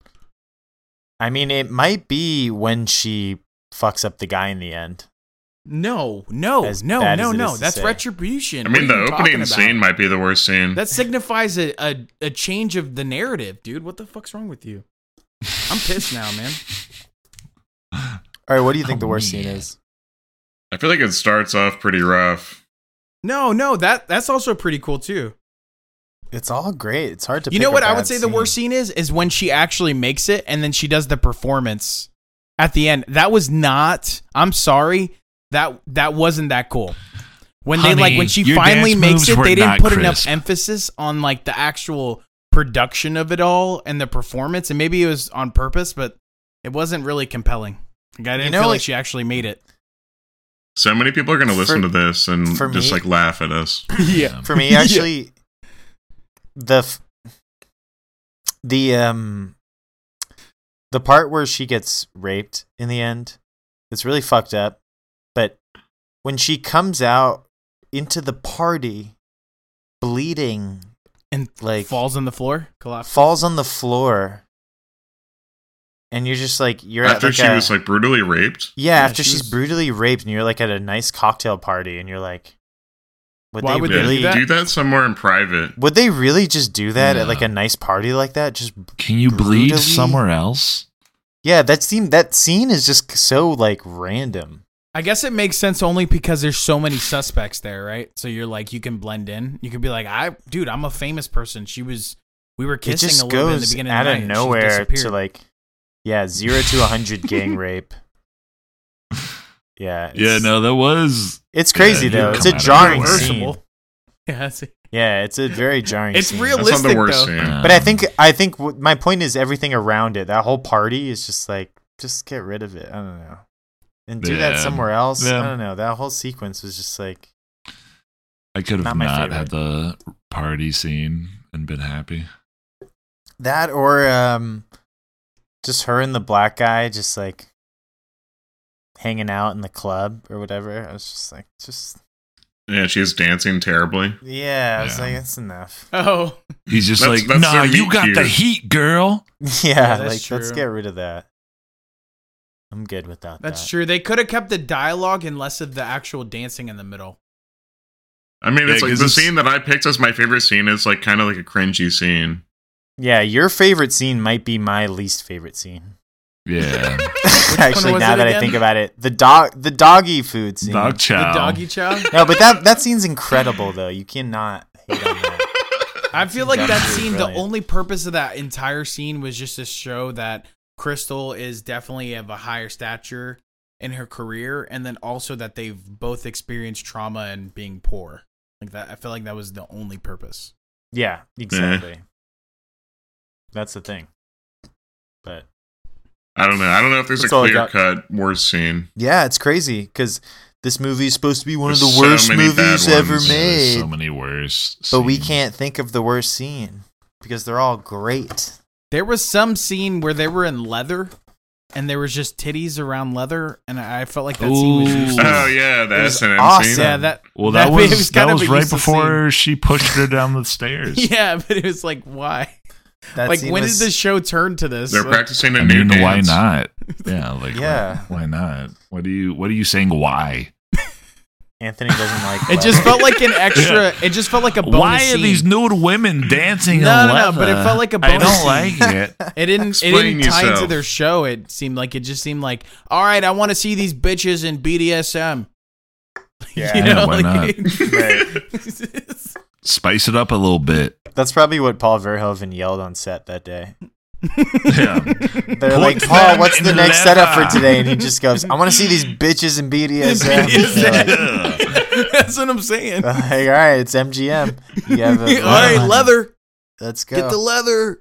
I mean, it might be when she fucks up the guy in the end. No, As bad as it is to That's say. retribution. I mean, What the are you opening talking scene about? might be the worst scene. That signifies a change of the narrative, dude. What the fuck's wrong with you? I'm pissed now, man. All right, what do you think Oh, the worst man. scene is? I feel like it starts off pretty rough. No, that's also pretty cool too. It's all great. It's hard to. You pick know a what I bad would say the worst scene is when she actually makes it and then she does the performance at the end. That was not. I'm sorry. That wasn't that cool. When Honey, they like when she your finally dance makes moves it, were they didn't not put enough crisp. emphasis on like the actual production of it all and the performance. And maybe it was on purpose, but it wasn't really compelling. Like, I didn't know, feel like- like she actually made it. So many people are going to listen to this and for just me- like laugh at us. Yeah. For me, actually, the part where she gets raped in the end, it's really fucked up. But when she comes out into the party, bleeding, And like falls on the floor. Collapse. falls on the floor, and you're just like you're After at like she was like brutally raped. yeah, after she she's was- brutally raped, and you're like at a nice cocktail party, and you're like, would Why they would they really do that? Do that somewhere in private. Would they really just do that at No. like a nice party like that? Just Can you bleed brutally- somewhere else? yeah, that scene is just so like random. I guess it makes sense only because there's so many suspects there, right? So you're like, you can blend in. You can be like, I'm a famous person. We were It kissing just a little bit in the goes beginning out of the of night. and she's nowhere disappeared. to like, yeah, 0 to 100 gang rape. Yeah, Yeah, no, that was. it's crazy Yeah, though. you It's a come out of jarring nowhere. scene. Reversible. Yeah, that's it. Yeah, it's a very jarring. It's scene. real- That's not the Realistic, worst though. scene. But I think my point is everything around it. That whole party is just like, just get rid of it. I don't know, and do that Yeah. somewhere else. Yeah. I don't know. That whole sequence was just like, I could have Not not, my had the party scene and been happy. that or just her and the black guy just like hanging out in the club or whatever. I was just like, Yeah, she's dancing terribly. yeah, I was Yeah. like, that's enough. Oh, He's just That's- like, that's nah, their you meet got the cute. heat, girl. Yeah, that's like let's true. get rid of that. I'm good without that's that. true. They could have kept the dialogue and less of the actual dancing in the middle. I mean, it's Yeah, like 'cause the it's- scene that I picked as my favorite scene is like kind of like a cringy scene. Yeah, your favorite scene might be my least favorite scene. Yeah. Actually, was now it that I again? think about it, the doggy food scene. Dog chow. The doggy chow. No, but that scene's incredible though. You cannot hate on that. I feel like that Absolutely scene, brilliant. the only purpose of that entire scene was just to show that Crystal is definitely of a higher stature in her career, and then also that they've both experienced trauma and being poor. Like that, I feel like that was the only purpose. Yeah, exactly. That's the thing. But I don't know. I don't know if there's That's a all I got. clear-cut worst scene. Yeah, it's crazy because this movie is supposed to be one of There's the worst so many bad movies ever ones. made. So many worse. But we scenes. can't think of the worst scene because they're all great. There was some scene where they were in leather, and there was just titties around leather, and I felt like that scene was Ooh. useless. Oh yeah, the It was S&M awesome. scene. Yeah, that. Well, that it was kind of a right useless before she pushed her down the stairs. scene. Yeah, but it was like, why? That Like, scene when was- did the show turn to this? They're Like, practicing a I new mean, why dance. not? Yeah, like Yeah. why not? What are you saying? Why? Anthony doesn't like It just felt like an extra. It just felt like a bonus Why are scene. these nude women dancing? No, on no, no, leather? but it felt like a I bonus don't scene. like it. It didn't Explain tie into yourself. their show. It just seemed like, all right, I want to see these bitches in BDSM. Yeah. why not? not? Spice it up a little bit. That's probably what Paul Verhoeven yelled on set that day. Yeah. They're Put like, them Paul, what's in the next leather." setup for today? And he just goes, I want to see these bitches in BDSM. They're That's what I'm saying. like, all right, it's MGM. You have a, All right, leather. Let's go. Get the leather.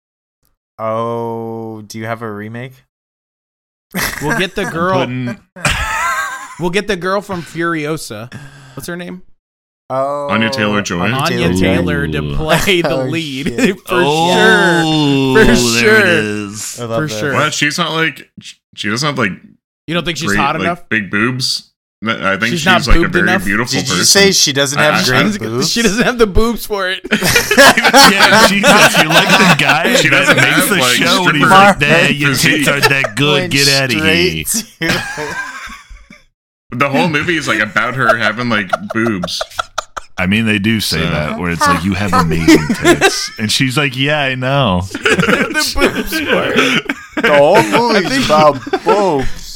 Oh, do you have a remake? We'll get the girl. Putting- We'll get the girl from Furiosa. What's her name? Oh, Anya Taylor-Joy. Anya Taylor-Joy. Taylor to play the Oh, lead shit. for Oh, For there sure. it is. I love For that. sure. What? She's not like she doesn't have like You don't think she's great, hot like, enough? big boobs. I think She's she's, not like a boobed very enough? beautiful Did person. you say she doesn't I- have I- great I- boobs? She doesn't have the boobs for it. Yeah, Jesus, you're like the guy She that doesn't makes have, the like, show and he's stripper like, "Nah, your physique." tits aren't that good. Went Get out of here." straight to- The whole movie is like about her having like boobs. I mean, they do say So- that, where it's like, you have amazing tits. And she's like, yeah, I know. the boobs for it. The whole movie's about boobs.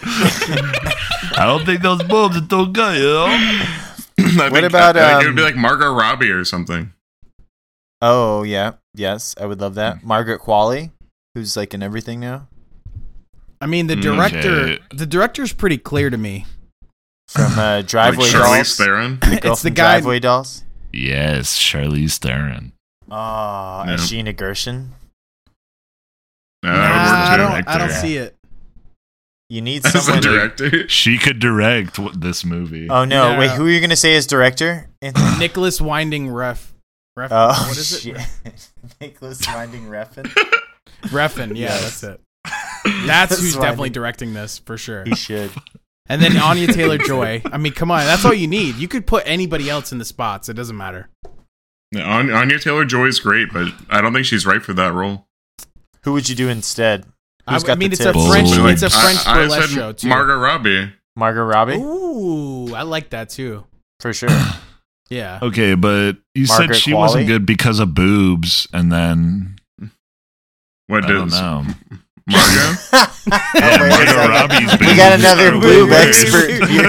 I don't think those boobs are too good, you know? I think, about, it would be like Margot Robbie or something? Oh, yeah. Yes, I would love that. Margaret Qualley, who's like in everything now. I mean, the director's pretty clear to me. From Like Driveway Charlize Dolls. Theron. The girl It's the from guy- Driveway Dolls. Yes, Charlize Theron. Oh, Yeah. is she Sheena Gershon? No, Nah, that would I work too. don't director. see it. You need As the someone. director. She could direct this movie. Oh no! Yeah. Wait, who are you gonna say as director? Anthony? Nicholas Winding Refn. Oh, What is it? shit. Nicholas Winding Refn. Refn. Yeah, Yes. that's it. That's who's Nicholas definitely Winding. directing this for sure. He should. And then Anya Taylor-Joy. I mean, come on, that's all you need. You could put anybody else in the spots. It doesn't matter. Yeah, Anya Taylor-Joy is great, but I don't think she's right for that role. Who would you do instead? I Who's got mean, the it's a tits? French. Like, It's a French I burlesque said show too. Margot Robbie. Margot Robbie, Ooh, I like that too. for sure. Yeah. Okay, but you Margaret said she wasn't Qualley? good because of boobs, and then What I don't does know. Margot? Yeah, Wait a Margot second. Robbie's We boobs got another are boob weird. expert here.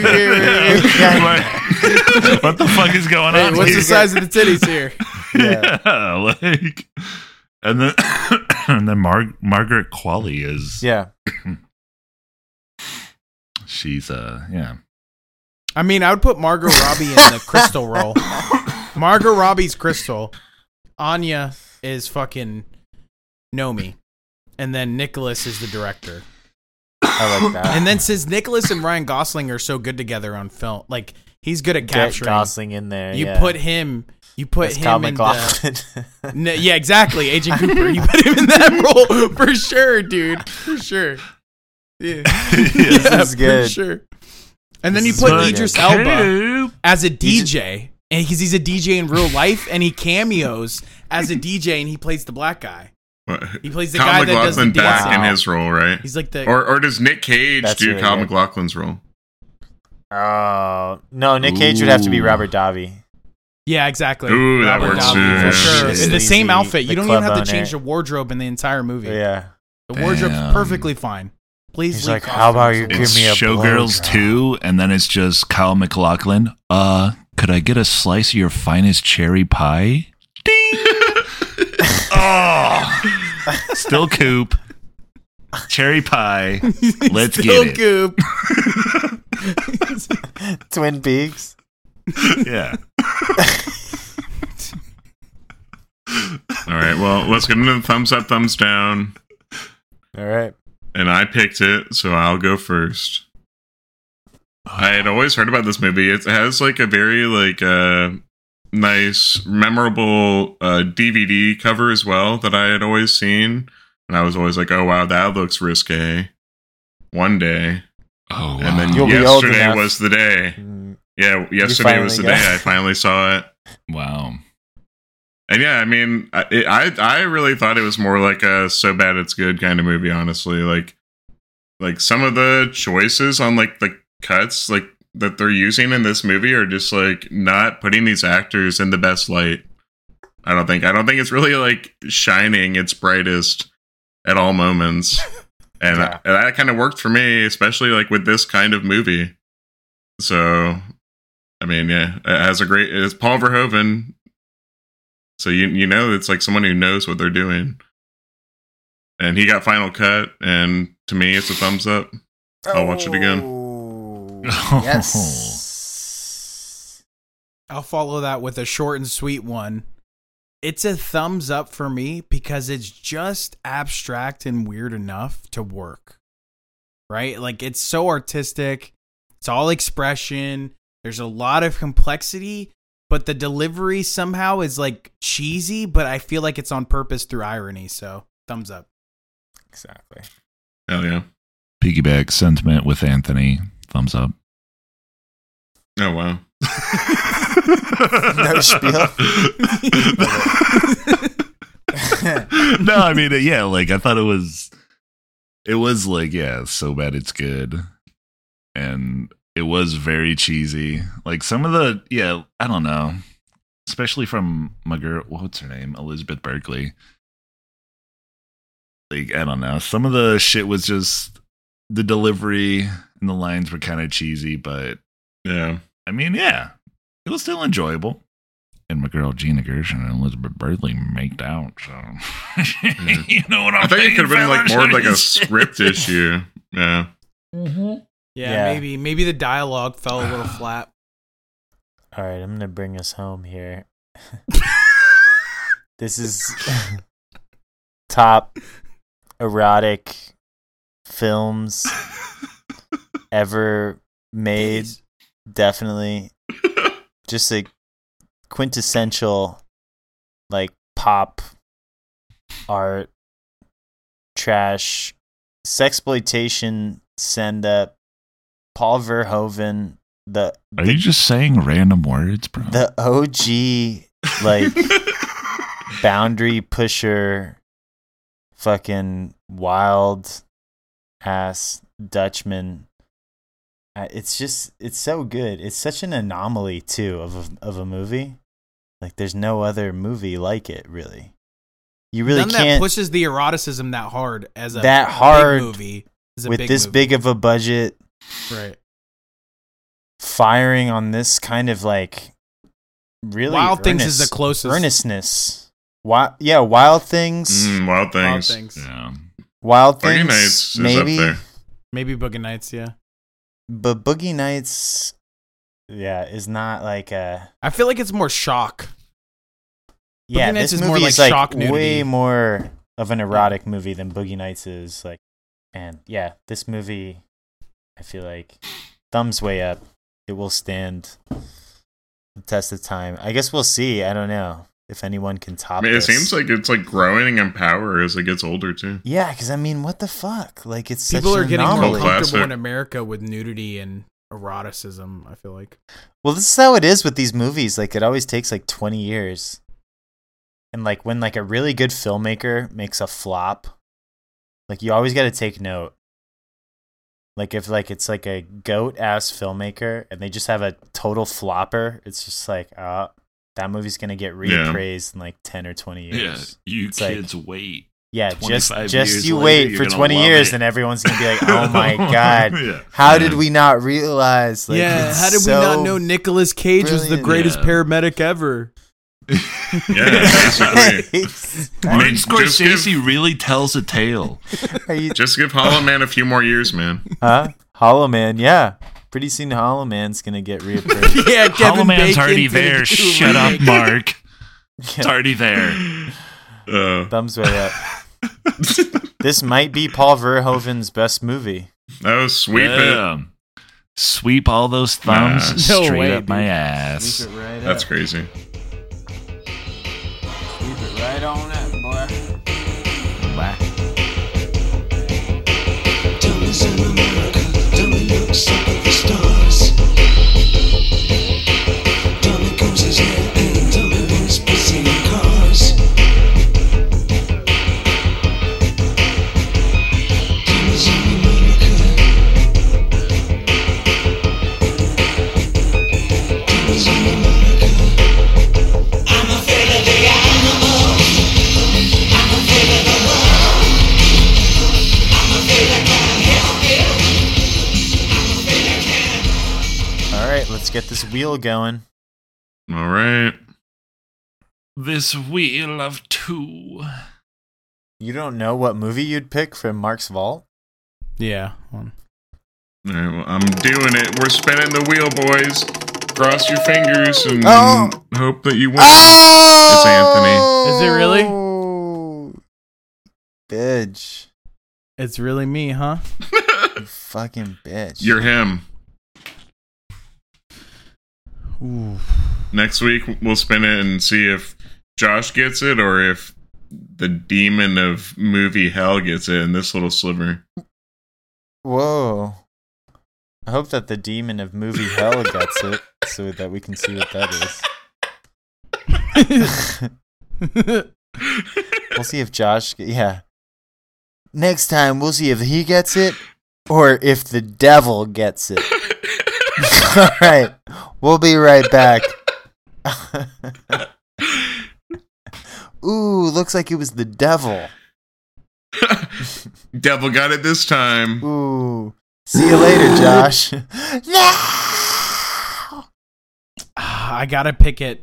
What the fuck is going Hey, on what's here? the size of the titties here? Yeah, like, and then and then Margaret Qualley is Yeah. she's yeah. I mean, I would put Margot Robbie in the Crystal role. Margot Robbie's Crystal. Anya is fucking Nomi. And then Nicholas is the director. I like that. And then since Nicholas and Ryan Gosling are so good together on film, like he's good at Get capturing. Gosling in there. You yeah. put him. You put That's Kyle him in the. MacLachlan. No, yeah, exactly. Agent Cooper. You put him in that role for sure, dude. For sure. Yeah, This is for good. sure. And then you This put is Idris good. Elba as a DJ, and because he's a DJ in real life, and he cameos as a DJ, and he plays the black guy. What? He plays the Kyle guy that does the MacLachlan back dancing. in his role, right? He's like the. Or does Nick Cage That's do really Kyle good. MacLachlan's role? Oh no, Nick Cage would have to be Ooh. Robert Davi. Yeah, exactly. Ooh, that Robert works Downey, too. for sure. Just In the same sleazy, outfit. You the don't even have to club change the owner. wardrobe in the entire movie. Yeah. The wardrobe's Damn. perfectly fine. Please He's leave like, how about you costumes give alone. It's me a Showgirls blowjob. 2, and then it's just Kyle MacLachlan. Could I get a slice of your finest cherry pie? Ding! Oh, still Coop. cherry pie. Let's Still get it. Goop. Twin Peaks. Yeah. All right, well, let's get into the thumbs up, thumbs down. All right. And I picked it, so I'll go first. I had always heard about this movie. It has like a very nice, memorable DVD cover as well that I had always seen. And I was always like, oh wow, that looks risque. One day. Oh, wow. And then You'll be old yesterday enough. was the day. Yeah, yesterday was the finally day I finally saw it. Wow. And yeah, I mean, I really thought it was more like a so bad it's good kind of movie, honestly. Like some of the choices on like the cuts like that they're using in this movie are just like not putting these actors in the best light. I don't think it's really like shining its brightest at all moments. And Yeah. that kind of worked for me, especially like with this kind of movie. So, I mean, yeah, it's Paul Verhoeven. So you know it's like someone who knows what they're doing. And he got Final Cut, and to me it's a thumbs up. I'll watch it again. Oh, Oh. yes. I'll follow that with a short and sweet one. It's a thumbs up for me because it's just abstract and weird enough to work. Right? Like, it's so artistic. It's all expression. There's a lot of complexity, but the delivery somehow is like cheesy, but I feel like it's on purpose through irony. So, thumbs up. Exactly. Hell yeah. Piggyback sentiment with Anthony. Thumbs up. Oh, wow. No spiel. No, I mean, yeah, like I thought it was like, yeah, so bad it's good. And it was very cheesy. Like some of the, yeah, I don't know. Especially from my girl, what's her name? Elizabeth Berkley. Like, I don't know. Some of the shit was just, the delivery and the lines were kind of cheesy, but Yeah. I mean, yeah, it was still enjoyable. And my girl Gina Gershon and Elizabeth Berkley maked out, so you know what I'm I think it could have been like fellas? more of like a script issue. Yeah. Yeah, Yeah. maybe the dialogue fell a little flat. All right, I'm gonna bring us home here. This is top erotic films ever made. Definitely, just a quintessential like pop art trash sexploitation send up. Paul Verhoeven, Are you just saying random words, bro? the OG like boundary pusher, fucking wild ass Dutchman. It's so good. It's such an anomaly too of a movie. Like there's no other movie like it, really. You really None can't that pushes the eroticism that hard as a That big hard movie. Is a with big this movie. big of a budget, right. firing on this kind of like really Wild Things is the closest. earnestness. Wild Things. Wild Wild Things. Things. Yeah. Wild Boogie Things. Nights is maybe. up there. Maybe Boogie Nights, yeah. But Boogie Nights, yeah, is not like a. I feel like it's more shock. Yeah, Boogie Nights this is more movie like is like shock nudity. way more of an erotic movie than Boogie Nights is. Like, and yeah, this movie, I feel like thumbs way up. It will stand the test of time. I guess we'll see. I don't know if anyone can I top mean, it this. seems like it's like growing in power as it gets older too. Yeah, because I mean, what the fuck? Like, it's People such are an getting more anomaly. Classic. comfortable in America with nudity and eroticism, I feel like. Well, this is how it is with these movies. Like, it always takes like 20 years. And like when like a really good filmmaker makes a flop, like you always got to take note. Like if like it's like a goat ass filmmaker and they just have a total flopper, it's just like, that movie's gonna get reappraised in like 10 or 20 years. you It's like- kids wait. Yeah, 25 just years you later, wait you're for gonna 20 love years it. and everyone's gonna be like, oh my god, Yeah. how did we not realize? Like, yeah, it's how did we so not know Nicolas Cage was the brilliant. greatest Yeah. paramedic ever? Yeah, basically. Martin just Scorsese really tells a tale. Just give Hollow Man a few more years, man. Huh? Hollow Man, yeah. Pretty soon Hollow Man's gonna get reapproved. Yeah, Kevin Hollow Man's Bacon's already gonna there. do a Shut up, remake. Mark. It's already there. Thumbs way up. This might be Paul Verhoeven's best movie. Oh, sweep it. Yeah. Sweep all those thumbs No straight way, up my dude. ass. Sweep it right That's up. crazy. Sweep it right on up, boy. Bye. Diamonds in America, diamond looks up at the stars. Diamond combs his hair and diamond is busy in cars. Diamonds in America. Diamonds in America. I'm afraid of the animals. I'm afraid of the world. I'm afraid I can't help it. I'm afraid I can't. All right, let's get this wheel going. All right. This wheel of two. You don't know what movie you'd pick from Mark's Vault? Yeah. All right, well, I'm doing it. We're spinning the wheel, boys. Cross your fingers and Oh. hope that you win. It's Anthony. Is it really? Bitch. It's really me, huh? You fucking bitch. You're him. Ooh. Next week, we'll spin it and see if Josh gets it or if the demon of movie hell gets it in this little sliver. Whoa. I hope that the demon of movie hell gets it so that we can see what that is. We'll see if Josh... Yeah. Next time, we'll see if he gets it or if the devil gets it. All right. We'll be right back. Ooh, looks like it was the devil. Devil got it this time. Ooh. See you later, Josh. No! I gotta pick it.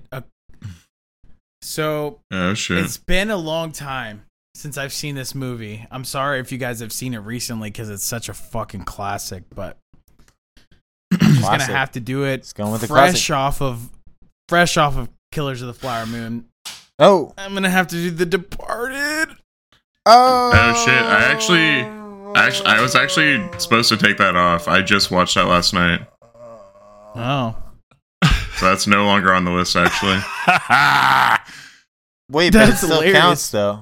So Oh, shit. it's been a long time since I've seen this movie. I'm sorry if you guys have seen it recently because it's such a fucking classic, but I'm just gonna Classic. have to do it It's going with the fresh classic. off of Killers of the Flower Moon. Oh. I'm gonna have to do The Departed. Oh. Oh, shit. I was actually supposed to take that off. I just watched that last night. Oh. So that's no longer on the list, actually. Wait, but it That's still hilarious. counts, though.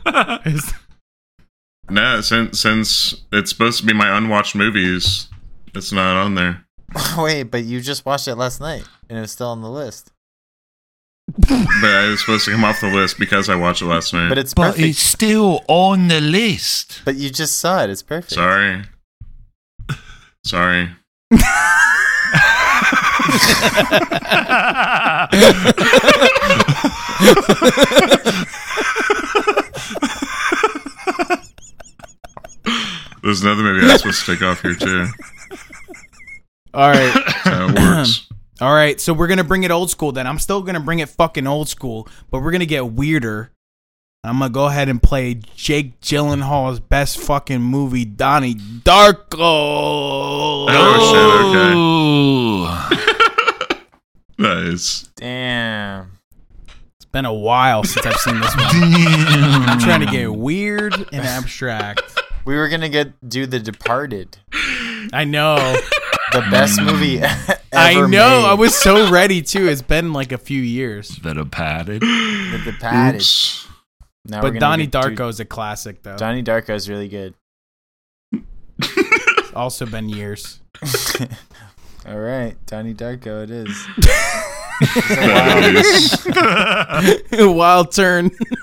No, since it's supposed to be my unwatched movies, it's not on there. Wait, but you just watched it last night, and it was still on the list. But I was supposed to come off the list because I watched it last night. But it's But perfect. it's still on the list. But you just saw it. It's perfect. Sorry. Sorry. There's another movie I was supposed to take off here, too. All right. That's how it works. All right, so we're gonna bring it old school. Then I'm still gonna bring it fucking old school, but we're gonna get weirder. I'm gonna go ahead and play Jake Gyllenhaal's best fucking movie, Donnie Darko. Oh, shit, okay. Nice. Damn. It's been a while since I've seen this one. I'm trying to get weird and abstract. We were gonna do The Departed, I know. the best movie ever I know. made. I was so ready too. It's been like a few years. That a padded. The Departed. Oops. Now we're But gonna Donnie do- Darko is a classic, though. Donnie Darko is really good. It's also been years. All right, Donnie Darko it is. Nice. Wild turn.